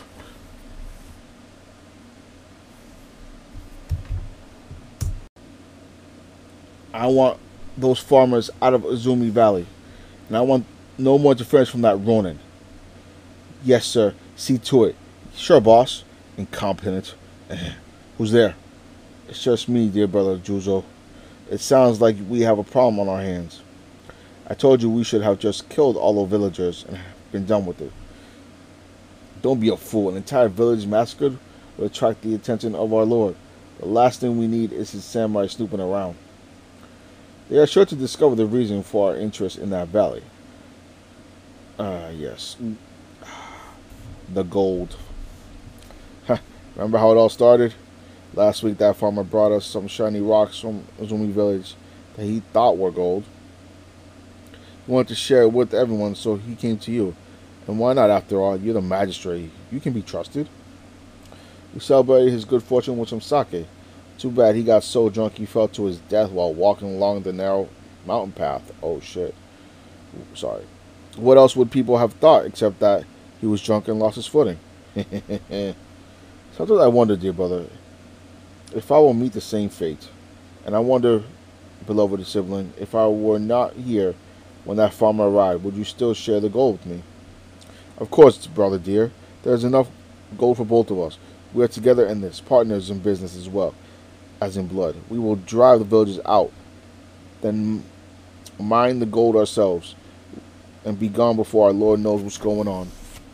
I want those farmers out of Uzumi Valley. And I want no more interference from that Ronin. Yes, sir. See to it. Sure, boss. Incompetent. Who's there? It's just me, dear brother Juzo. It sounds like we have a problem on our hands. I told you we should have just killed all the villagers and been done with it. Don't be a fool. An entire village massacred will attract the attention of our lord. The last thing we need is his samurai snooping around. They are sure to discover the reason for our interest in that valley. Ah, uh, yes. The gold. Remember how it all started? Last week that farmer brought us some shiny rocks from Uzumi Village that he thought were gold. He wanted to share it with everyone, so he came to you. And why not, after all? You're the magistrate. You can be trusted. We celebrated his good fortune with some sake. Too bad he got so drunk he fell to his death while walking along the narrow mountain path. Oh, shit. Sorry. What else would people have thought except that he was drunk and lost his footing? Sometimes I wonder, dear brother, if I will meet the same fate. And I wonder, beloved sibling, if I were not here when that farmer arrived, would you still share the gold with me? Of course, brother dear. There is enough gold for both of us. We are together in this, partners in business as well as in blood. We will drive the villagers out, then mine the gold ourselves, and be gone before our Lord knows what's going on.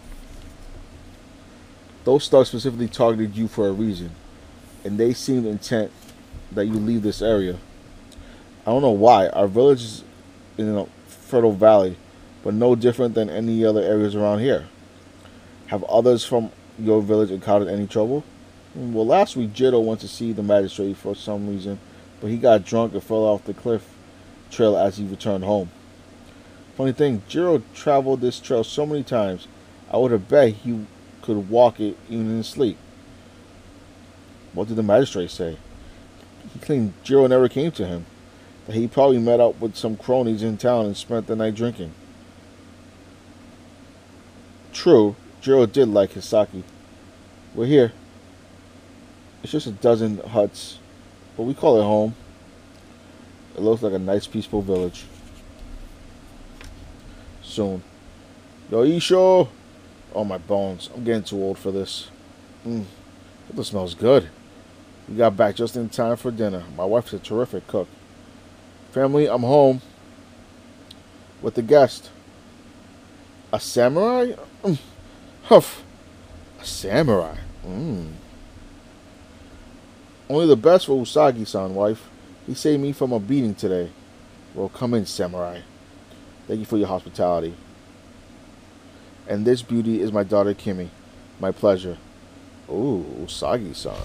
Those thugs specifically targeted you for a reason, and they seemed intent that you leave this area. I don't know why. Our village is in a fertile valley, but no different than any other areas around here. Have others from your village encountered any trouble? Well, last week Jiro went to see the magistrate for some reason, but he got drunk and fell off the cliff trail as he returned home. Funny thing, Jiro traveled this trail so many times, I would have bet he could walk it even in his sleep. What did the magistrate say? He claimed Jiro never came to him, that he probably met up with some cronies in town and spent the night drinking. True, Jiro did like his sake. We're here. It's just a dozen huts, but we call it home. It looks like a nice, peaceful village. Soon. Yo, Isho! Oh, my bones. I'm getting too old for this. Mmm. This smells good. We got back just in time for dinner. My wife's a terrific cook. Family, I'm home. With the guest. A samurai? Mm. Huff. A samurai? Mmm. Only the best for Usagi-san, wife. He saved me from a beating today. Well, come in, samurai. Thank you for your hospitality. And this beauty is my daughter, Kimi. My pleasure. Ooh, Usagi-san.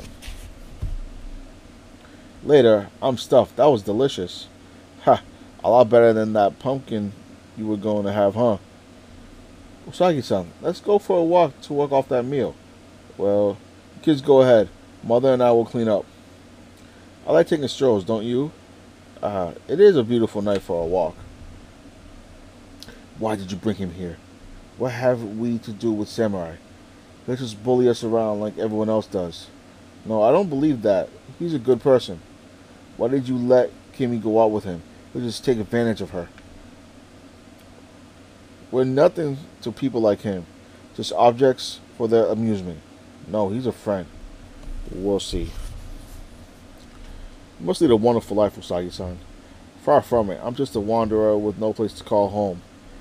Later, I'm stuffed. That was delicious. Ha, a lot better than that pumpkin you were going to have, huh? Usagi-san, let's go for a walk to work off that meal. Well, kids go ahead. Mother and I will clean up. I like taking strolls, don't you? Uh, it is a beautiful night for a walk. Why did you bring him here? What have we to do with samurai? Let's just bully us around like everyone else does. No, I don't believe that. He's a good person. Why did you let Kimi go out with him? He'll just take advantage of her. We're nothing to people like him. Just objects for their amusement. No, he's a friend. We'll see. You must lead a wonderful life, Usagi-san. Far from it. I'm just a wanderer with no place to call home.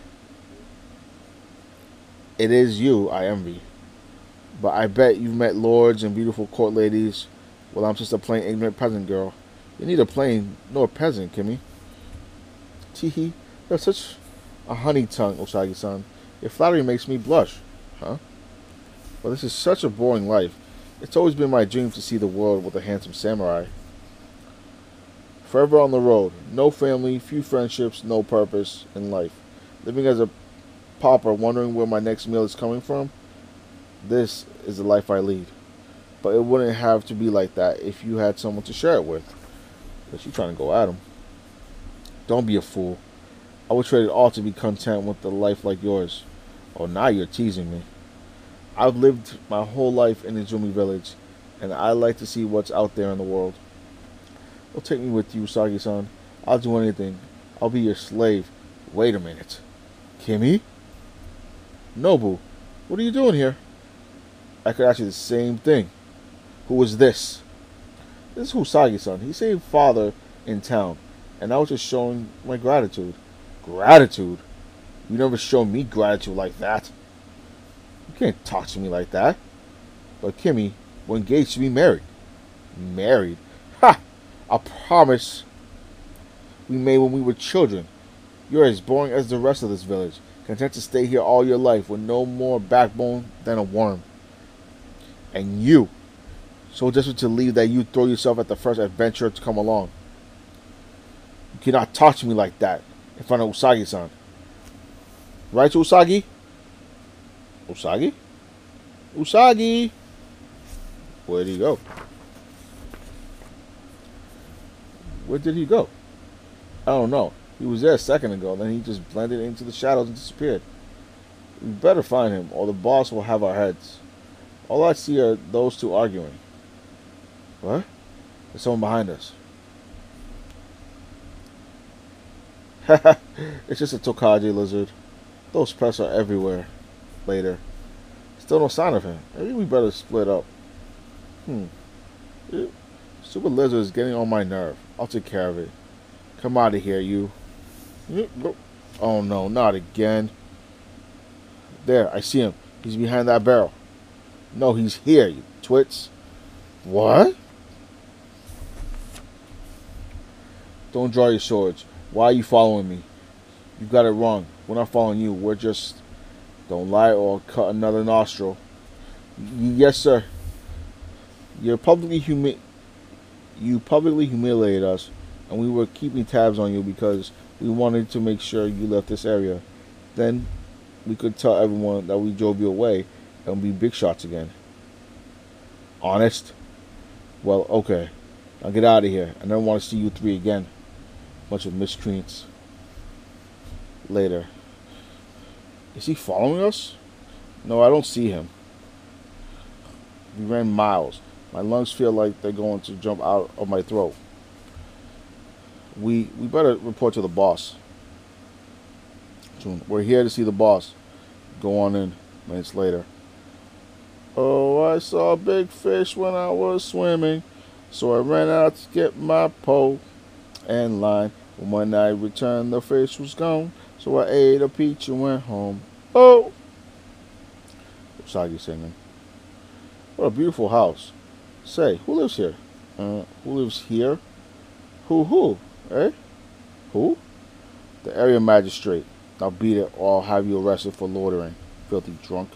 It is you I envy. But I bet you've met lords and beautiful court ladies. Well, I'm just a plain ignorant peasant girl. You're neither plain nor peasant, Kimi. Teehee, you're such a honey tongue, Usagi-san. Your flattery makes me blush. Huh? But this is such a boring life. It's always been my dream to see the world with a handsome samurai. Forever on the road, no family, few friendships, no purpose in life. Living as a pauper, wondering where my next meal is coming from. This is the life I lead. But it wouldn't have to be like that if you had someone to share it with. Because you're trying to go at him. Don't be a fool. I would trade it all to be content with a life like yours. Oh, now you're teasing me. I've lived my whole life in Izumi village, and I like to see what's out there in the world. Don't take me with you, Usagi-san. I'll do anything. I'll be your slave. Wait a minute. Kimi? Nobu, what are you doing here? I could ask you the same thing. Who is this? This is Usagi-san. He saved father in town, and I was just showing my gratitude. Gratitude? You never showed me gratitude like that. You can't talk to me like that. But Kimi, we're engaged to be married. Married? Ha! A promise we made when we were children. You're as boring as the rest of this village, content to stay here all your life with no more backbone than a worm. And you, so desperate to leave that you throw yourself at the first adventurer to come along. You cannot talk to me like that in front of Usagi-san. Right, Usagi? Usagi? Usagi! Where did he go? Where did he go? I don't know. He was there a second ago, then he just blended into the shadows and disappeared. We better find him, or the boss will have our heads. All I see are those two arguing. What? There's someone behind us. Haha, it's just a Tokage lizard. Those pests are everywhere. Later. Still no sign of him. Maybe we better split up. Hmm. Super lizard is getting on my nerve. I'll take care of it. Come out of here, you. Oh no, not again. There, I see him. He's behind that barrel. No, he's here, you twits. What? Don't draw your swords. Why are you following me? You got it wrong. We're not following you. We're just... Don't lie or cut another nostril. Y yes, sir. You're publicly humi... You publicly humiliated us, and we were keeping tabs on you because we wanted to make sure you left this area. Then we could tell everyone that we drove you away and be big shots again. Honest? Well, okay. Now get out of here. I never want to see you three again. Bunch of miscreants. Later. Is he following us? No, I don't see him. We ran miles. My lungs feel like they're going to jump out of my throat. We we better report to the boss. We're here to see the boss. Go on in. Minutes later. Oh, I saw a big fish when I was swimming, so I ran out to get my pole and line. When I returned, the fish was gone, so I ate a peach and went home. Oh! Usagi singing. What a beautiful house. Say, who lives here? Uh, who lives here? Who, who? Eh? Who? The area magistrate. Now beat it or I'll have you arrested for loitering. Filthy drunk.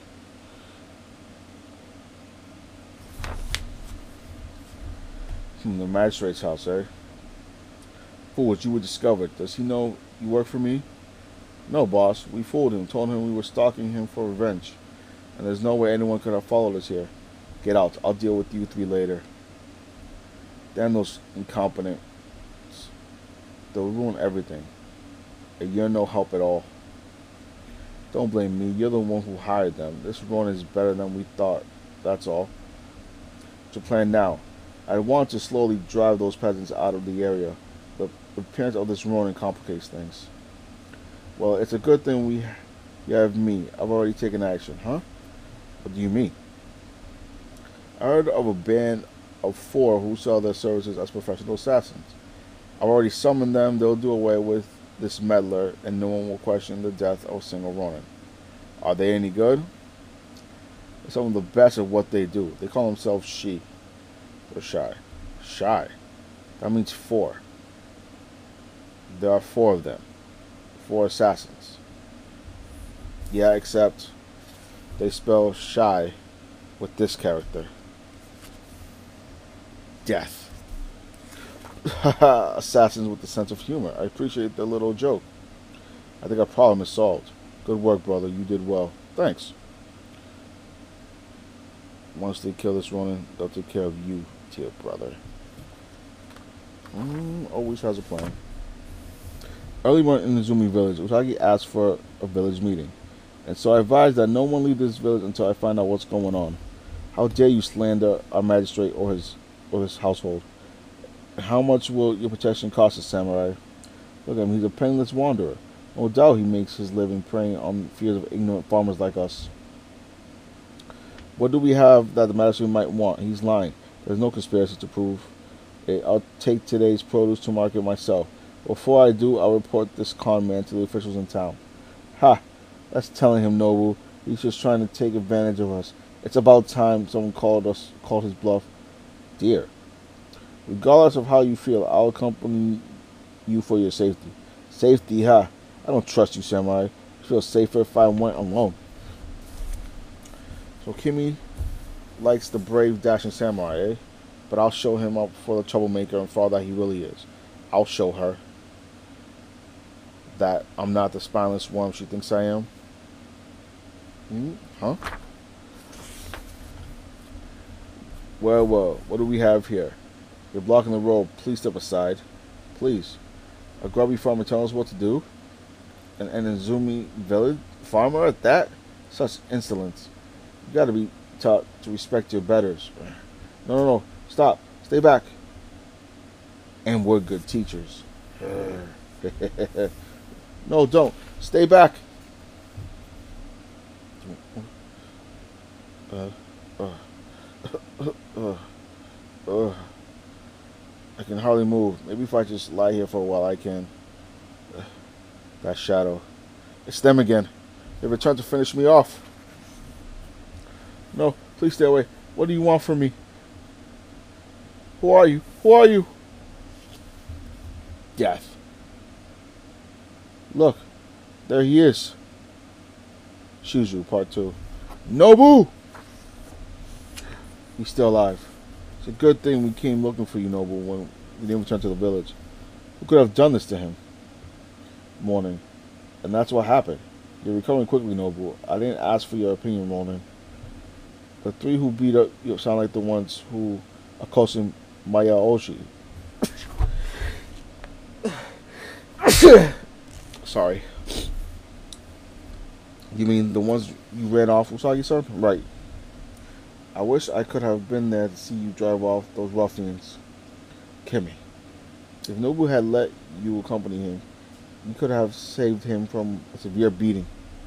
Hmm, the magistrate's house, eh? Fools, you were discovered. Does he know you work for me? No, boss. We fooled him, told him we were stalking him for revenge. And there's no way anyone could have followed us here. Get out. I'll deal with you three later. Damn those incompetents. They'll ruin everything. And you're no help at all. Don't blame me. You're the one who hired them. This Ronin is better than we thought. That's all. What's your plan now? I want to slowly drive those peasants out of the area. The appearance of this Ronin complicates things. Well, it's a good thing we you have me. I've already taken action, huh? What do you mean? I heard of a band of four who sell their services as professional assassins. I've already summoned them. They'll do away with this meddler, and no one will question the death of a single Ronin. Are they any good? They're some of the best at what they do. They call themselves Shi. They're shy. Shy? That means four. There are four of them. Four assassins. Yeah, except they spell shy with this character. Death. Haha, assassins with a sense of humor. I appreciate the little joke. I think our problem is solved. Good work, brother. You did well. Thanks. Once they kill this Ronin, they'll take care of you, dear brother. Mm, always has a plan. Early morning in the Zumi village, Usagi asked for a village meeting, and so I advised that no one leave this village until I find out what's going on. How dare you slander our magistrate or his or his household? How much will your protection cost us, samurai? Look at him, he's a penniless wanderer. No doubt he makes his living preying on the fears of ignorant farmers like us. What do we have that the magistrate might want? He's lying. There's no conspiracy to prove. Okay, I'll take today's produce to market myself. Before I do, I'll report this con man to the officials in town. Ha! That's telling him, Nobu. He's just trying to take advantage of us. It's about time someone called us, called his bluff. Dear. Regardless of how you feel, I'll accompany you for your safety. Safety, ha! I don't trust you, samurai. I feel safer if I went alone. So Kimi likes the brave, dashing samurai, eh? But I'll show him up for the troublemaker and fall that he really is. I'll show her that I'm not the spineless worm she thinks I am. Hmm? Huh? Well, well, what do we have here? You're blocking the road. Please step aside. Please. A grubby farmer telling us what to do? And an Izumi village farmer at that? Such insolence. You gotta be taught to respect your betters. No, no, no. Stop. Stay back. And we're good teachers. No, don't. Stay back. Uh, uh, uh, uh, uh. I can hardly move. Maybe if I just lie here for a while, I can. Uh, that shadow. It's them again. They returned to finish me off. No, please stay away. What do you want from me? Who are you? Who are you? Death. Look, there he is. Shuzu, part two. Nobu! He's still alive. It's a good thing we came looking for you, Nobu, when we didn't return to the village. Who could have done this to him? Morning. And that's what happened. You're recovering quickly, Nobu. I didn't ask for your opinion, Morning. The three who beat up you sound like the ones who are causing Mayaoshi. Sorry. You mean the ones you ran off Usagi-san? Right. I wish I could have been there to see you drive off those ruffians. Kimi. If Nobu had let you accompany him, you could have saved him from a severe beating.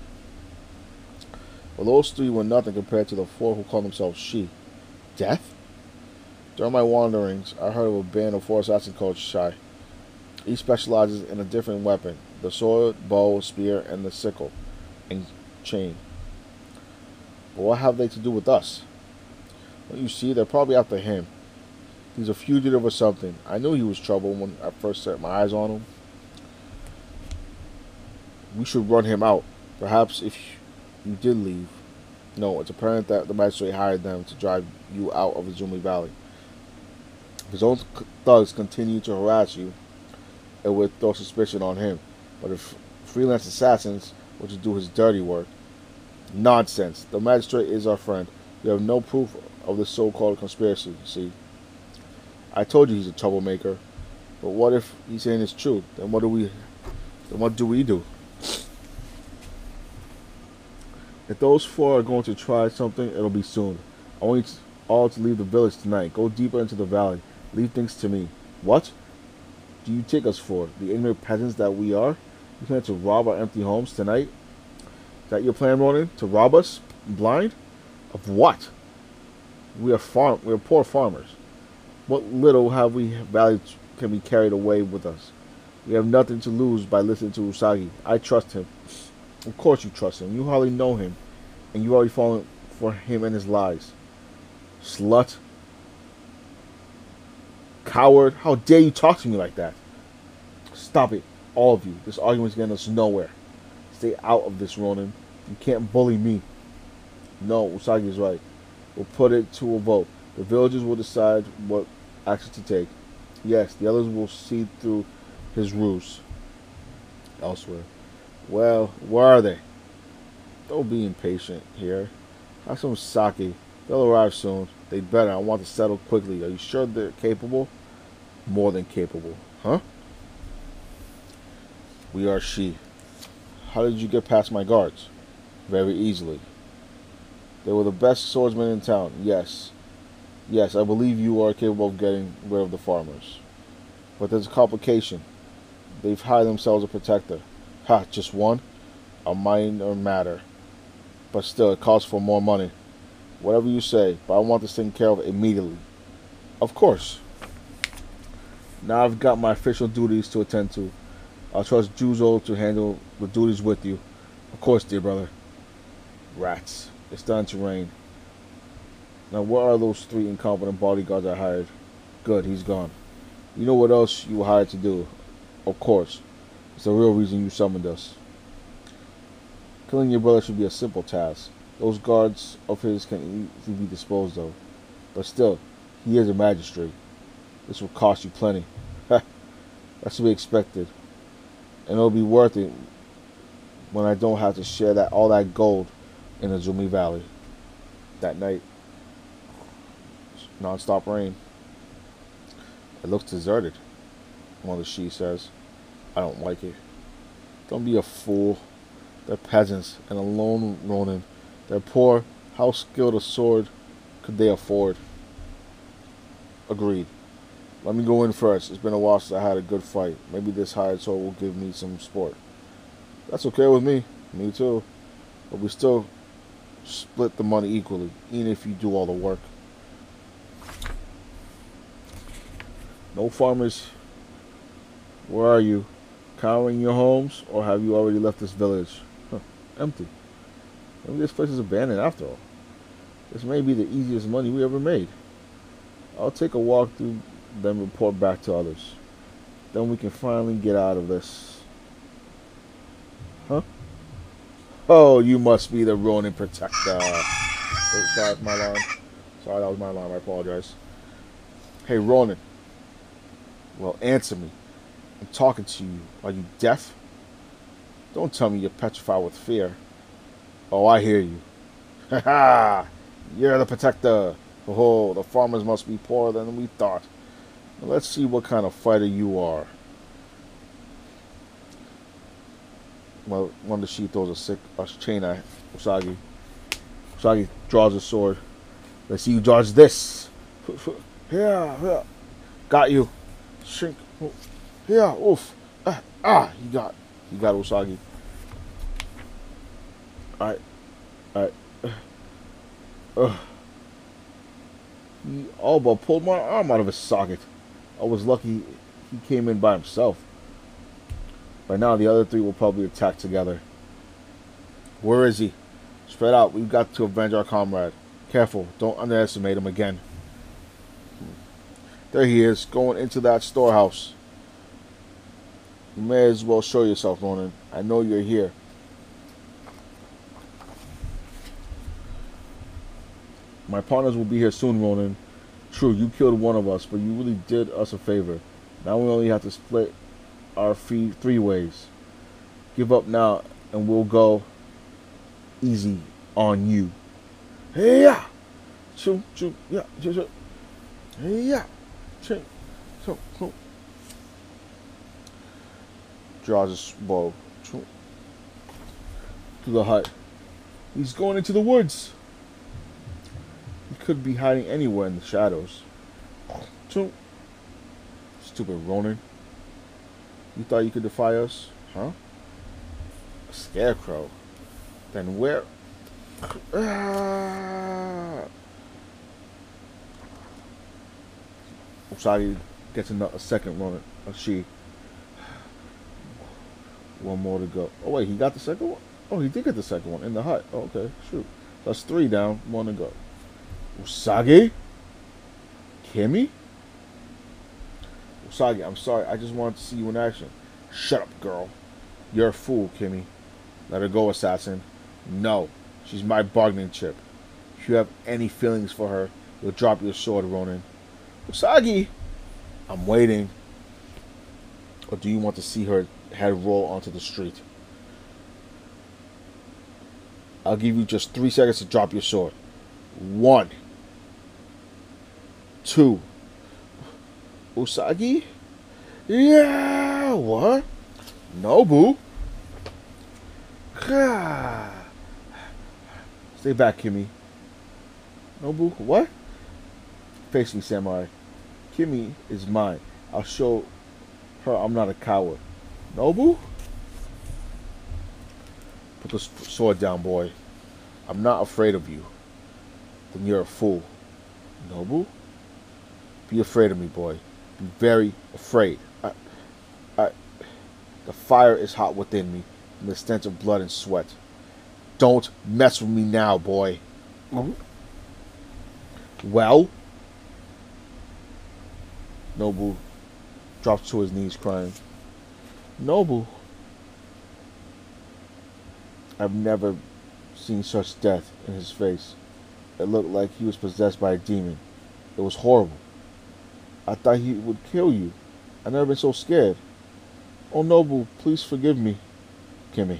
Well, those three were nothing compared to the four who called themselves Shi. Death? During my wanderings, I heard of a band of four assassins called Shai. Each specializes in a different weapon. The sword, bow, spear, and the sickle and chain. But what have they to do with us? Well, you see, they're probably after him. He's a fugitive or something. I knew he was trouble when I first set my eyes on him. We should run him out. Perhaps if you did leave. No, it's apparent that the magistrate hired them to drive you out of Izumi Valley. If his own thugs continue to harass you, it would throw suspicion on him. But if freelance assassins were to do his dirty work, nonsense. The magistrate is our friend. We have no proof of this so-called conspiracy, you see. I told you he's a troublemaker. But what if he's saying it's true? Then what do we then what do we do? If those four are going to try something, it'll be soon. I want you all to leave the village tonight. Go deeper into the valley. Leave things to me. What do you take us for? The ignorant peasants that we are? You plan to rob our empty homes tonight? Is that your plan, Ronin? To rob us? Blind? Of what? We are farm. We are poor farmers. What little have we valued can be carried away with us? We have nothing to lose by listening to Usagi. I trust him. Of course you trust him. You hardly know him, and you already fallen for him and his lies. Slut. Coward. How dare you talk to me like that? Stop it. All of you. This argument's getting us nowhere. Stay out of this, Ronin. You can't bully me. No, Usagi is right. will put it to a vote. The villagers will decide what action to take. Yes, the others will see through his ruse. Elsewhere. Well, where are they? Don't be impatient here. Have some sake. They'll arrive soon. They'd better. I want to settle quickly. Are you sure they're capable? More than capable. Huh? We are she. How did you get past my guards? Very easily. They were the best swordsmen in town. Yes. Yes, I believe you are capable of getting rid of the farmers. But there's a complication. They've hired themselves a protector. Ha, just one? A minor matter. But still, it calls for more money. Whatever you say, but I want this taken care of immediately. Of course. Now I've got my official duties to attend to. I'll trust Juzo to handle the duties with you. Of course, dear brother. Rats. It's starting to rain. Now, where are those three incompetent bodyguards I hired? Good, he's gone. You know what else you were hired to do? Of course. It's the real reason you summoned us. Killing your brother should be a simple task. Those guards of his can easily be disposed of. But still, he is a magistrate. This will cost you plenty. That's to be expected. And it'll be worth it when I don't have to share that all that gold in the Zumi Valley. That night, non-stop rain. It looks deserted, one of the she says. I don't like it. Don't be a fool. They're peasants and a lone ronin. They're poor. How skilled a sword could they afford? Agreed. Let me go in first. It's been a while since I had a good fight. Maybe this hired sword will give me some sport. That's okay with me. Me too. But we still split the money equally, even if you do all the work. No farmers. Where are you? Cowering your homes, or have you already left this village? Huh. Empty. Maybe this place is abandoned after all. This may be the easiest money we ever made. I'll take a walk through, then report back to others. Then we can finally get out of this. Huh? Oh, you must be the Ronin protector. Oh, sorry, my alarm. Sorry, that was my alarm. I apologize. Hey, Ronin. Well, answer me. I'm talking to you. Are you deaf? Don't tell me you're petrified with fear. Oh, I hear you. Ha ha! You're the protector. Oh, the farmers must be poorer than we thought. Now let's see what kind of fighter you are. Well, one of the she throws a sick a chain at Usagi. Usagi draws a sword. Let's see you dodge this. Yeah, yeah. Got you. Shrink. Yeah, oof. Ah, ah, you got you got Usagi. Alright. Alright. Ugh. He all but pulled my arm out of his socket. I was lucky he came in by himself. By now, the other three will probably attack together. Where is he? Spread out. We've got to avenge our comrade. Careful. Don't underestimate him again. There he is, going into that storehouse. You may as well show yourself, Ronin. I know you're here. My partners will be here soon, Ronin. True, you killed one of us, but you really did us a favor. Now we only have to split our fee three ways. Give up now, and we'll go easy on you. Hey ya! Choo choo yeah choo choo. Hey ya! Choo choo choo. Draws a bow. Choo. To the hut. He's going into the woods. He could be hiding anywhere in the shadows. Choo. Stupid Ronin. You thought you could defy us? Huh? A scarecrow. Then where? Ah! Usagi gets another, a second Ronin. A she. One more to go. Oh wait, he got the second one? Oh, he did get the second one in the hut. Oh, okay, shoot. That's three down, one to go. Usagi? Kimi? Usagi, I'm sorry. I just wanted to see you in action. Shut up, girl. You're a fool, Kimi. Let her go, assassin. No. She's my bargaining chip. If you have any feelings for her, you'll drop your sword, Ronin. Usagi! I'm waiting. Or do you want to see her head roll onto the street? I'll give you just three seconds to drop your sword. One. Two. Usagi? Yeah, what? Nobu? Stay back, Kimmy. Nobu, what? Face me, Samurai. Kimmy is mine. I'll show her I'm not a coward. Nobu? Put the sword down, boy. I'm not afraid of you. Then you're a fool. Nobu? Be afraid of me, boy. Be very afraid. I, I, the fire is hot within me, and the stench of blood and sweat. Don't mess with me now, boy. Mm-hmm. Well? Nobu drops to his knees, crying. Nobu. I've never seen such death in his face. It looked like he was possessed by a demon. It was horrible. I thought he would kill you. I've never been so scared. Oh, Nobu, please forgive me. Kimmy.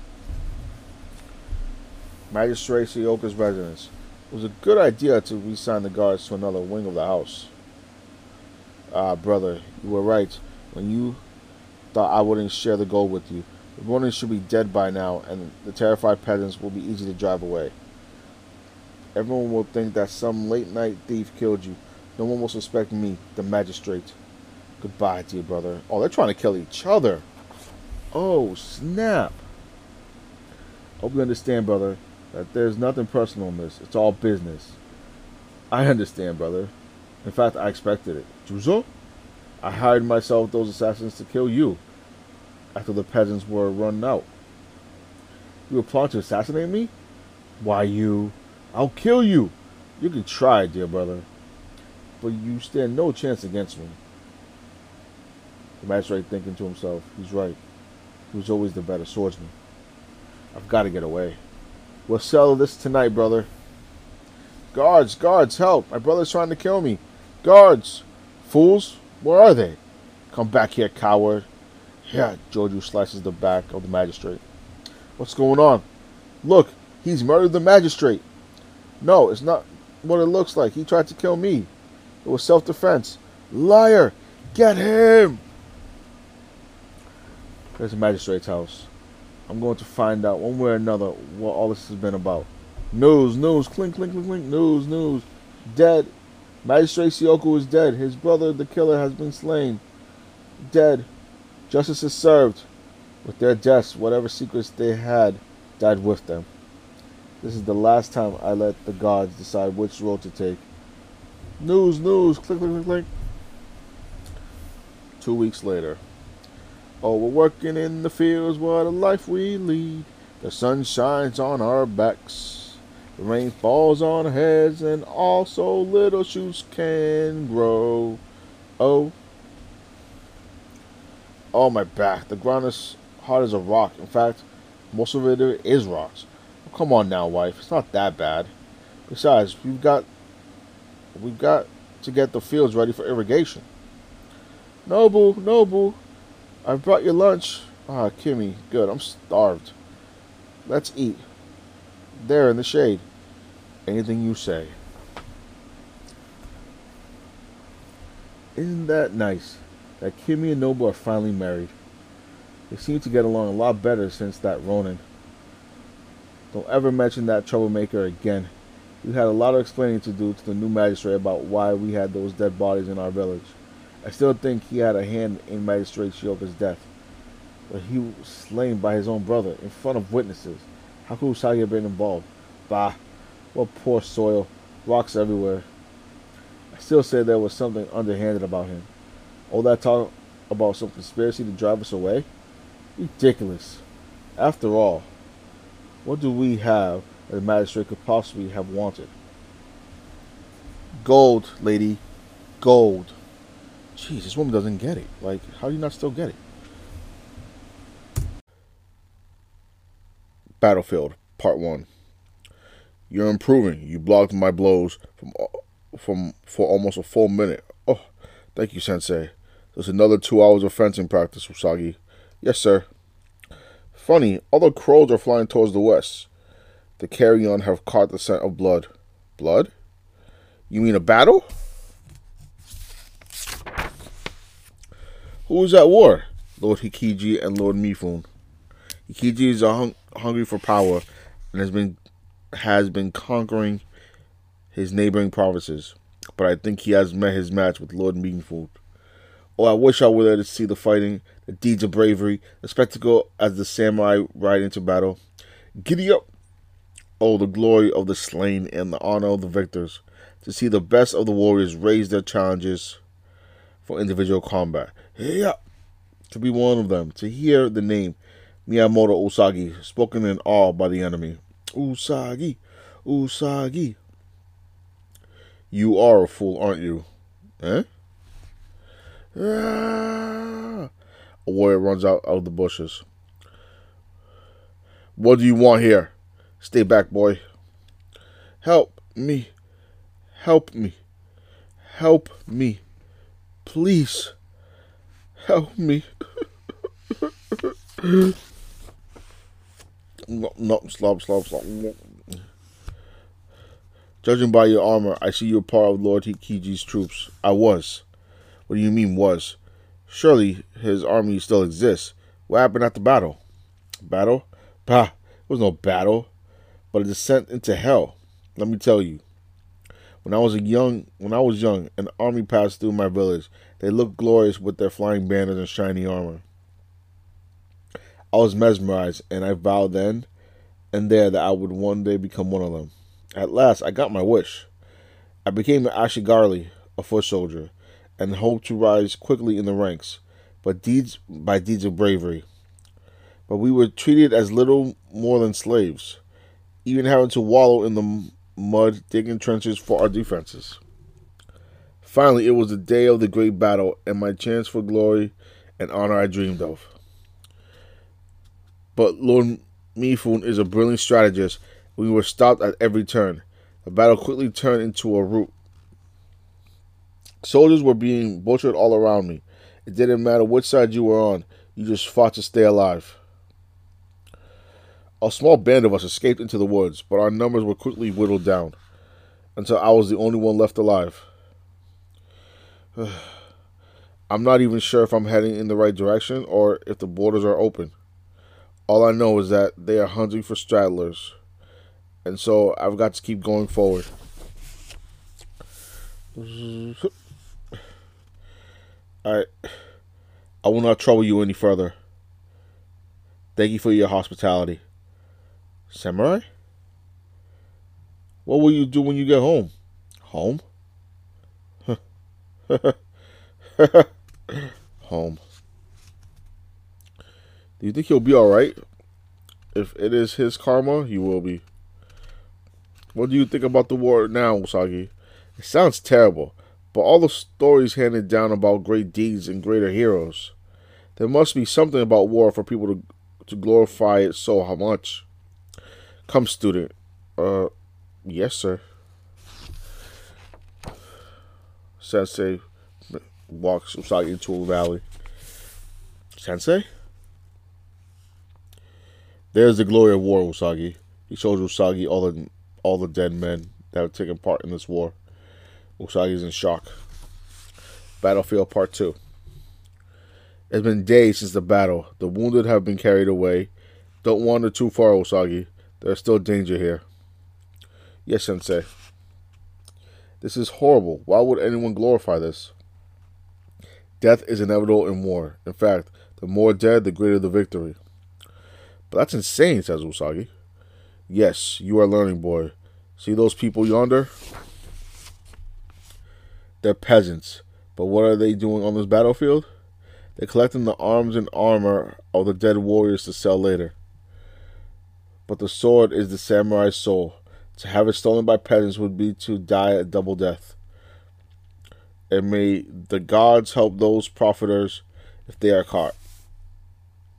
Magistrate Sioka's residence. It was a good idea to reassign the guards to another wing of the house. Ah, brother, you were right when you thought I wouldn't share the gold with you. The Ronin should be dead by now, and the terrified peasants will be easy to drive away. Everyone will think that some late-night thief killed you. No one will suspect me, the magistrate. Goodbye, dear brother. Oh, they're trying to kill each other. Oh, snap. Hope you understand, brother, that there's nothing personal in this. It's all business. I understand, brother. In fact, I expected it. Juzo? I hired myself those assassins to kill you after the peasants were run out. You were plotting to assassinate me? Why, you... I'll kill you. You can try, dear brother, but you stand no chance against me. The magistrate thinking to himself, he's right. He was always the better swordsman. I've got to get away. We'll settle this tonight, brother. Guards, guards, help. My brother's trying to kill me. Guards. Fools, where are they? Come back here, coward. Yeah, Joju slices the back of the magistrate. What's going on? Look, he's murdered the magistrate. No, it's not what it looks like. He tried to kill me. It was self-defense. Liar! Get him! There's the magistrate's house. I'm going to find out one way or another what all this has been about. News, news, clink, clink, clink, clink, news, news. Dead. Magistrate Sioku is dead. His brother, the killer, has been slain. Dead. Justice is served. With their deaths, whatever secrets they had died with them. This is the last time I let the gods decide which road to take. News, news, click, click, click, click. Two weeks later. Oh, we're working in the fields, what a life we lead. The sun shines on our backs. The rain falls on our heads, and also little shoots can grow. Oh. Oh, my back. The ground is hard as a rock. In fact, most of it is rocks. Oh, come on now, wife. It's not that bad. Besides, we've got we've got to get the fields ready for irrigation. Nobu, Nobu, I've brought you lunch. Ah, Kimmy, good. I'm starved. Let's eat. There in the shade. Anything you say. Isn't that nice that Kimmy and Nobu are finally married? They seem to get along a lot better since that Ronin. Don't ever mention that troublemaker again. We had a lot of explaining to do to the new magistrate about why we had those dead bodies in our village. I still think he had a hand in Magistrate Shioka's death. But he was slain by his own brother in front of witnesses. How could Usagi have been involved? Bah, what poor soil. Rocks everywhere. I still say there was something underhanded about him. All that talk about some conspiracy to drive us away? Ridiculous. After all, what do we have that the magistrate could possibly have wanted? Gold, lady. Gold. Jeez, this woman doesn't get it. Like, how do you not still get it? Battlefield, Part one. You're improving. You blocked my blows from from for almost a full minute. Oh, thank you, Sensei. There's another two hours of fencing practice, Usagi. Yes, sir. Funny, all the crows are flying towards the west. The carrion have caught the scent of blood. Blood? You mean a battle? Who is at war? Lord Hikiji and Lord Mifune. Hikiji is hung hungry for power and has been has been conquering his neighboring provinces, but I think he has met his match with Lord Mifune. Oh, I wish I were there to see the fighting, the deeds of bravery, the spectacle as the samurai ride into battle. Giddy up! Oh, the glory of the slain and the honor of the victors. To see the best of the warriors raise their challenges for individual combat. Yeah, to be one of them, to hear the name Miyamoto Usagi spoken in awe by the enemy. Usagi, Usagi. You are a fool, aren't you? Eh? Ah! A warrior runs out of the bushes. What do you want here? Stay back, boy. Help me. Help me. Help me. Please. Help me. No, no, stop, stop, stop. Judging by your armor, I see you're part of Lord Hikiji's troops. I was. What do you mean, was? Surely his army still exists. What happened at the battle? Battle? Bah, it was no battle, but a descent into hell. Let me tell you. When I was a young, when I was young, an army passed through my village. They looked glorious with their flying banners and shiny armor. I was mesmerized, and I vowed then and there that I would one day become one of them. At last, I got my wish. I became an Ashigarli, a foot soldier, and hoped to rise quickly in the ranks, but deeds by deeds of bravery. But we were treated as little more than slaves, even having to wallow in the mud, digging trenches for our defenses. Finally, it was the day of the great battle, and my chance for glory and honor I dreamed of. But Lord Mifune is a brilliant strategist. We were stopped at every turn. The battle quickly turned into a rout. Soldiers were being butchered all around me. It didn't matter which side you were on. You just fought to stay alive. A small band of us escaped into the woods, but our numbers were quickly whittled down, until I was the only one left alive. I'm not even sure if I'm heading in the right direction or if the borders are open. All I know is that they are hunting for stragglers, and so I've got to keep going forward. Alright, I will not trouble you any further. Thank you for your hospitality. Samurai? What will you do when you get home? Home? Home. Do you think he'll be alright? If it is his karma, he will be. What do you think about the war now, Usagi? It sounds terrible, but all the stories handed down about great deeds and greater heroes. There must be something about war for people to, to glorify it so how much. Come, student. Uh, yes, sir. Sensei walks Usagi into a valley. Sensei? There's the glory of war, Usagi. He shows Usagi all the all the dead men that have taken part in this war. Usagi is in shock. Battlefield Part two. It's been days since the battle. The wounded have been carried away. Don't wander too far, Usagi. There's still danger here. Yes, Sensei. This is horrible. Why would anyone glorify this? Death is inevitable in war. In fact, the more dead, the greater the victory. But that's insane, says Usagi. Yes, you are learning, boy. See those people yonder? They're peasants. But what are they doing on this battlefield? They're collecting the arms and armor of the dead warriors to sell later. But the sword is the samurai's soul. To have it stolen by peasants would be to die a double death. And may the gods help those profiteers if they are caught.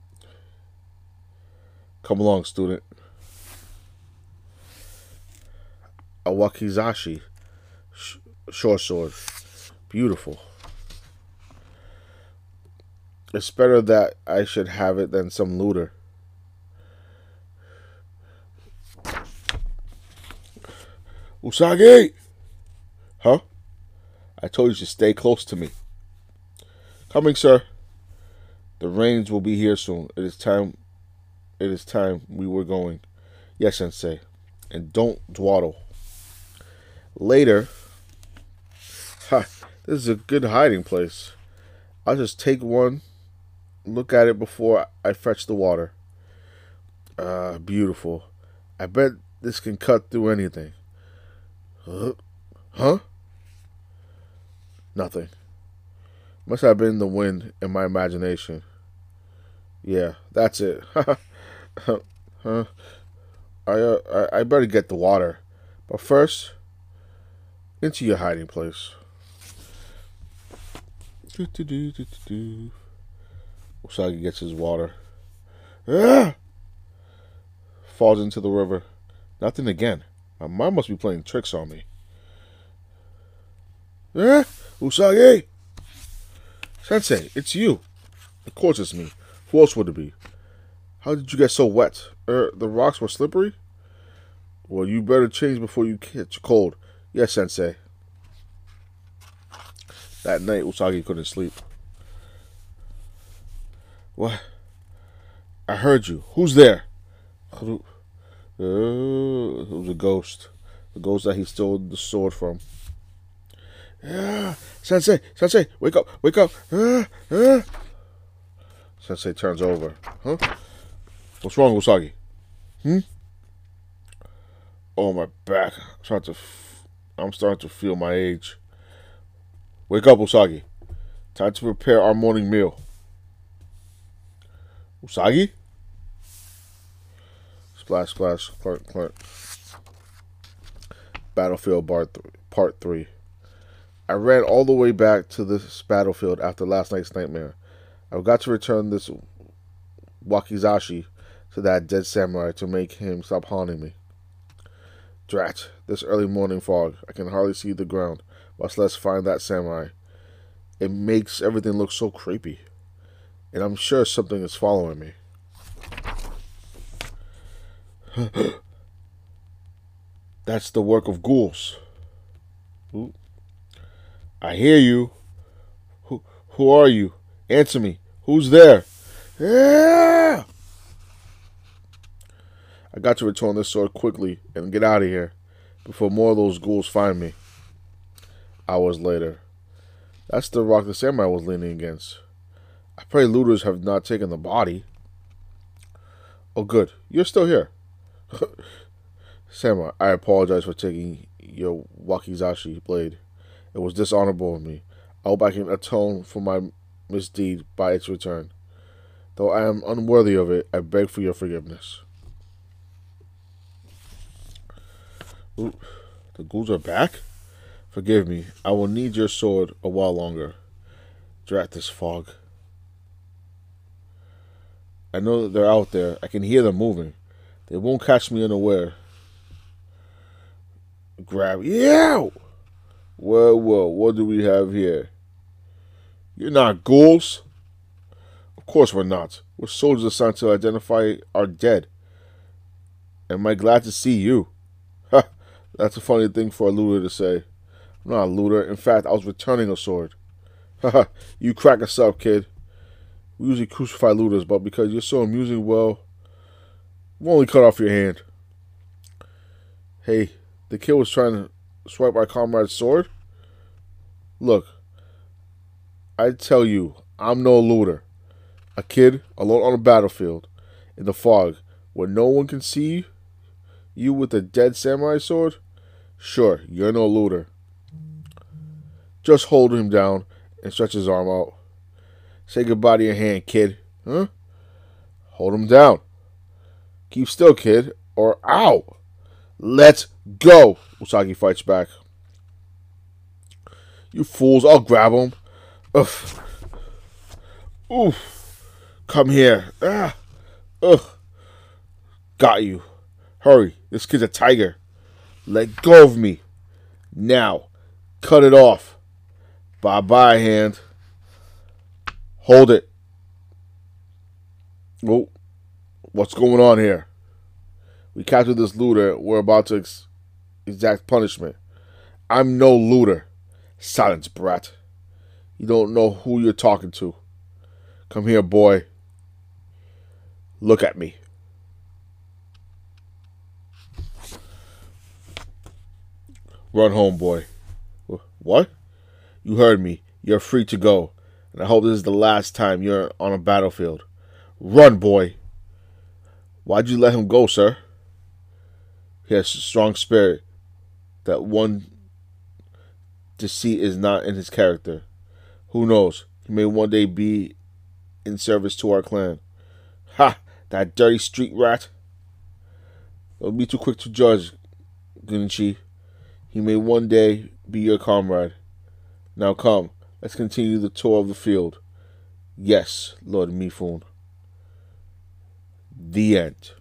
Come along, student. A wakizashi. Sh short sword. Beautiful. It's better that I should have it than some looter. Usagi! Huh? I told you to stay close to me. Coming, sir. The rains will be here soon. It is time. It is time we were going. Yes, Sensei. And don't dawdle. Later. Ha! This is a good hiding place. I'll just take one. Look at it before I fetch the water. Ah, uh, beautiful. I bet this can cut through anything. Huh? Huh? Nothing. Must have been the wind in my imagination. Yeah, that's it. Huh? I, uh, I I better get the water. But first, into your hiding place. Do, do, do, do, do. Usagi gets his water. Ah! Falls into the river. Nothing again. My mom must be playing tricks on me. Ah! Usagi! Sensei, it's you. Of course it's me. Who else would it be? How did you get so wet? Er, the rocks were slippery? Well, you better change before you catch a cold. Yes, Sensei. That night, Usagi couldn't sleep. What? I heard you. Who's there? Uh, it was a ghost. The ghost that he stole the sword from. Yeah, Sensei, Sensei, wake up, wake up. Ah, ah. Sensei turns over. Huh? What's wrong, Usagi? Hmm? Oh, my back. I'm starting to, f I'm starting to feel my age. Wake up, Usagi. Time to prepare our morning meal. Usagi? Splash, splash, clunk, clunk. Battlefield part three. Part three. I ran all the way back to this battlefield after last night's nightmare. I've got to return this wakizashi to that dead samurai to make him stop haunting me. Drat, this early morning fog. I can hardly see the ground, much less find that samurai. It makes everything look so creepy. And I'm sure something is following me. That's the work of ghouls. Ooh. I hear you. Who, who are you? Answer me. Who's there? Yeah! I got to return this sword quickly and get out of here before more of those ghouls find me. Hours later. That's the rock the samurai was leaning against. I pray looters have not taken the body. Oh, good. You're still here. Samurai, I apologize for taking your wakizashi blade. It was dishonorable of me. I hope I can atone for my misdeed by its return. Though I am unworthy of it, I beg for your forgiveness. Ooh, the ghouls are back? Forgive me. I will need your sword a while longer. Drat this fog. I know that they're out there. I can hear them moving. They won't catch me unaware. Grab. Yeah! Well, well, what do we have here? You're not ghouls. Of course we're not. We're soldiers assigned to identify our dead. Am I glad to see you? Ha! That's a funny thing for a looter to say. I'm not a looter. In fact, I was returning a sword. Haha, you crack us up, kid. We usually crucify looters, but because you're so amusing, well, we'll only cut off your hand. Hey, the kid was trying to swipe our comrade's sword? Look, I tell you, I'm no looter. A kid alone on a battlefield, in the fog, where no one can see you with a dead samurai sword? Sure, you're no looter. Just hold him down and stretch his arm out. Say goodbye to your hand, kid. Huh? Hold him down. Keep still, kid, or ow! Let's go! Usagi fights back. You fools, I'll grab him. Ugh. Oof. Come here. Ah. Ugh. Got you. Hurry, this kid's a tiger. Let go of me. Now. Cut it off. Bye-bye, hand. Hold it. Oh, what's going on here? We captured this looter. We're about to ex- exact punishment. I'm no looter. Silence, brat. You don't know who you're talking to. Come here, boy. Look at me. Run home, boy. What? You heard me. You're free to go. And I hope this is the last time you're on a battlefield. Run, boy. Why'd you let him go, sir? He has a strong spirit. That one deceit is not in his character. Who knows? He may one day be in service to our clan. Ha! That dirty street rat. Don't be too quick to judge, Gunchi. He may one day be your comrade. Now come, let's continue the tour of the field. Yes, Lord Mifune. The end.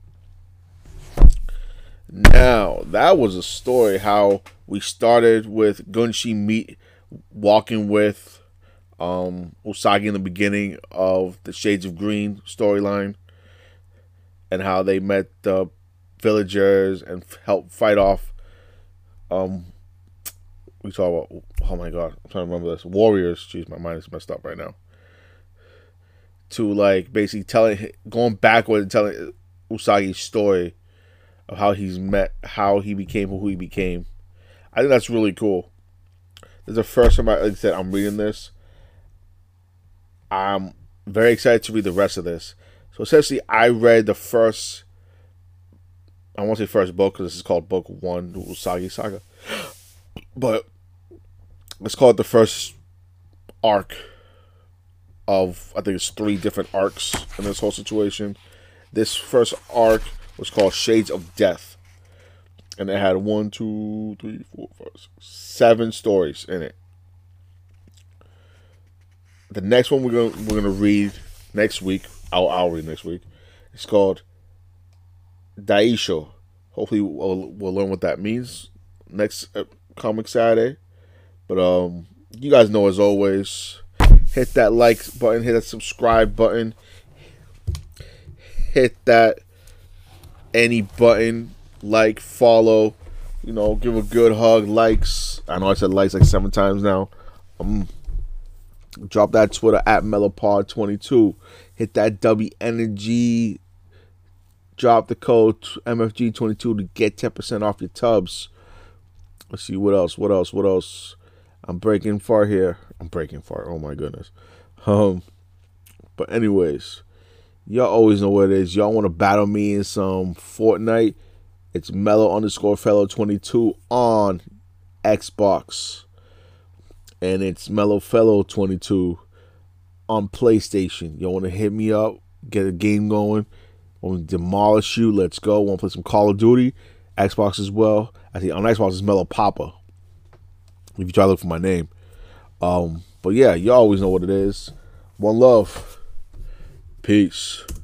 Now, that was a story how we started with Gunshi meet walking with um, Usagi in the beginning of the Shades of Green storyline, and how they met the villagers and helped fight off um we talk about, oh my god, I'm trying to remember this. Warriors, jeez, my mind is messed up right now. To like basically telling, going backward and telling Usagi's story of how he's met, how he became who he became. I think that's really cool. This is the first time I, like I said, I'm reading this. I'm very excited to read the rest of this. So essentially, I read the first, I won't say first book because this is called book one, the Usagi Saga. But let's call it the first arc of, I think it's three different arcs in this whole situation. This first arc was called Shades of Death. And it had one, two, three, four, five, six, seven stories in it. The next one we're gonna we're gonna read next week. I'll I'll read next week. It's called Daisho. Hopefully we'll, we'll learn what that means next uh, Comic Saturday. But um, you guys know, as always, hit that like button, hit that subscribe button, hit that any button, like, follow, you know, give a good hug, likes. I know I said likes like seven times now. Um, drop that Twitter at Mellopod twenty-two. Hit that W Energy. Drop the code M F G twenty-two to get ten percent off your tubs. Let's see what else. What else? What else? I'm breaking far here. I'm breaking far. Oh my goodness. Um, but anyways, y'all always know what it is. Y'all want to battle me in some Fortnite? It's Mellow underscore Fellow twenty-two on Xbox, and it's Mellow Fellow twenty-two on PlayStation. Y'all want to hit me up? Get a game going? Want to demolish you? Let's go. Want to play some Call of Duty? Xbox as well. I think on Xbox it's Mellow Papa. If you try to look for my name. Um, but yeah, you always know what it is. One love. Peace.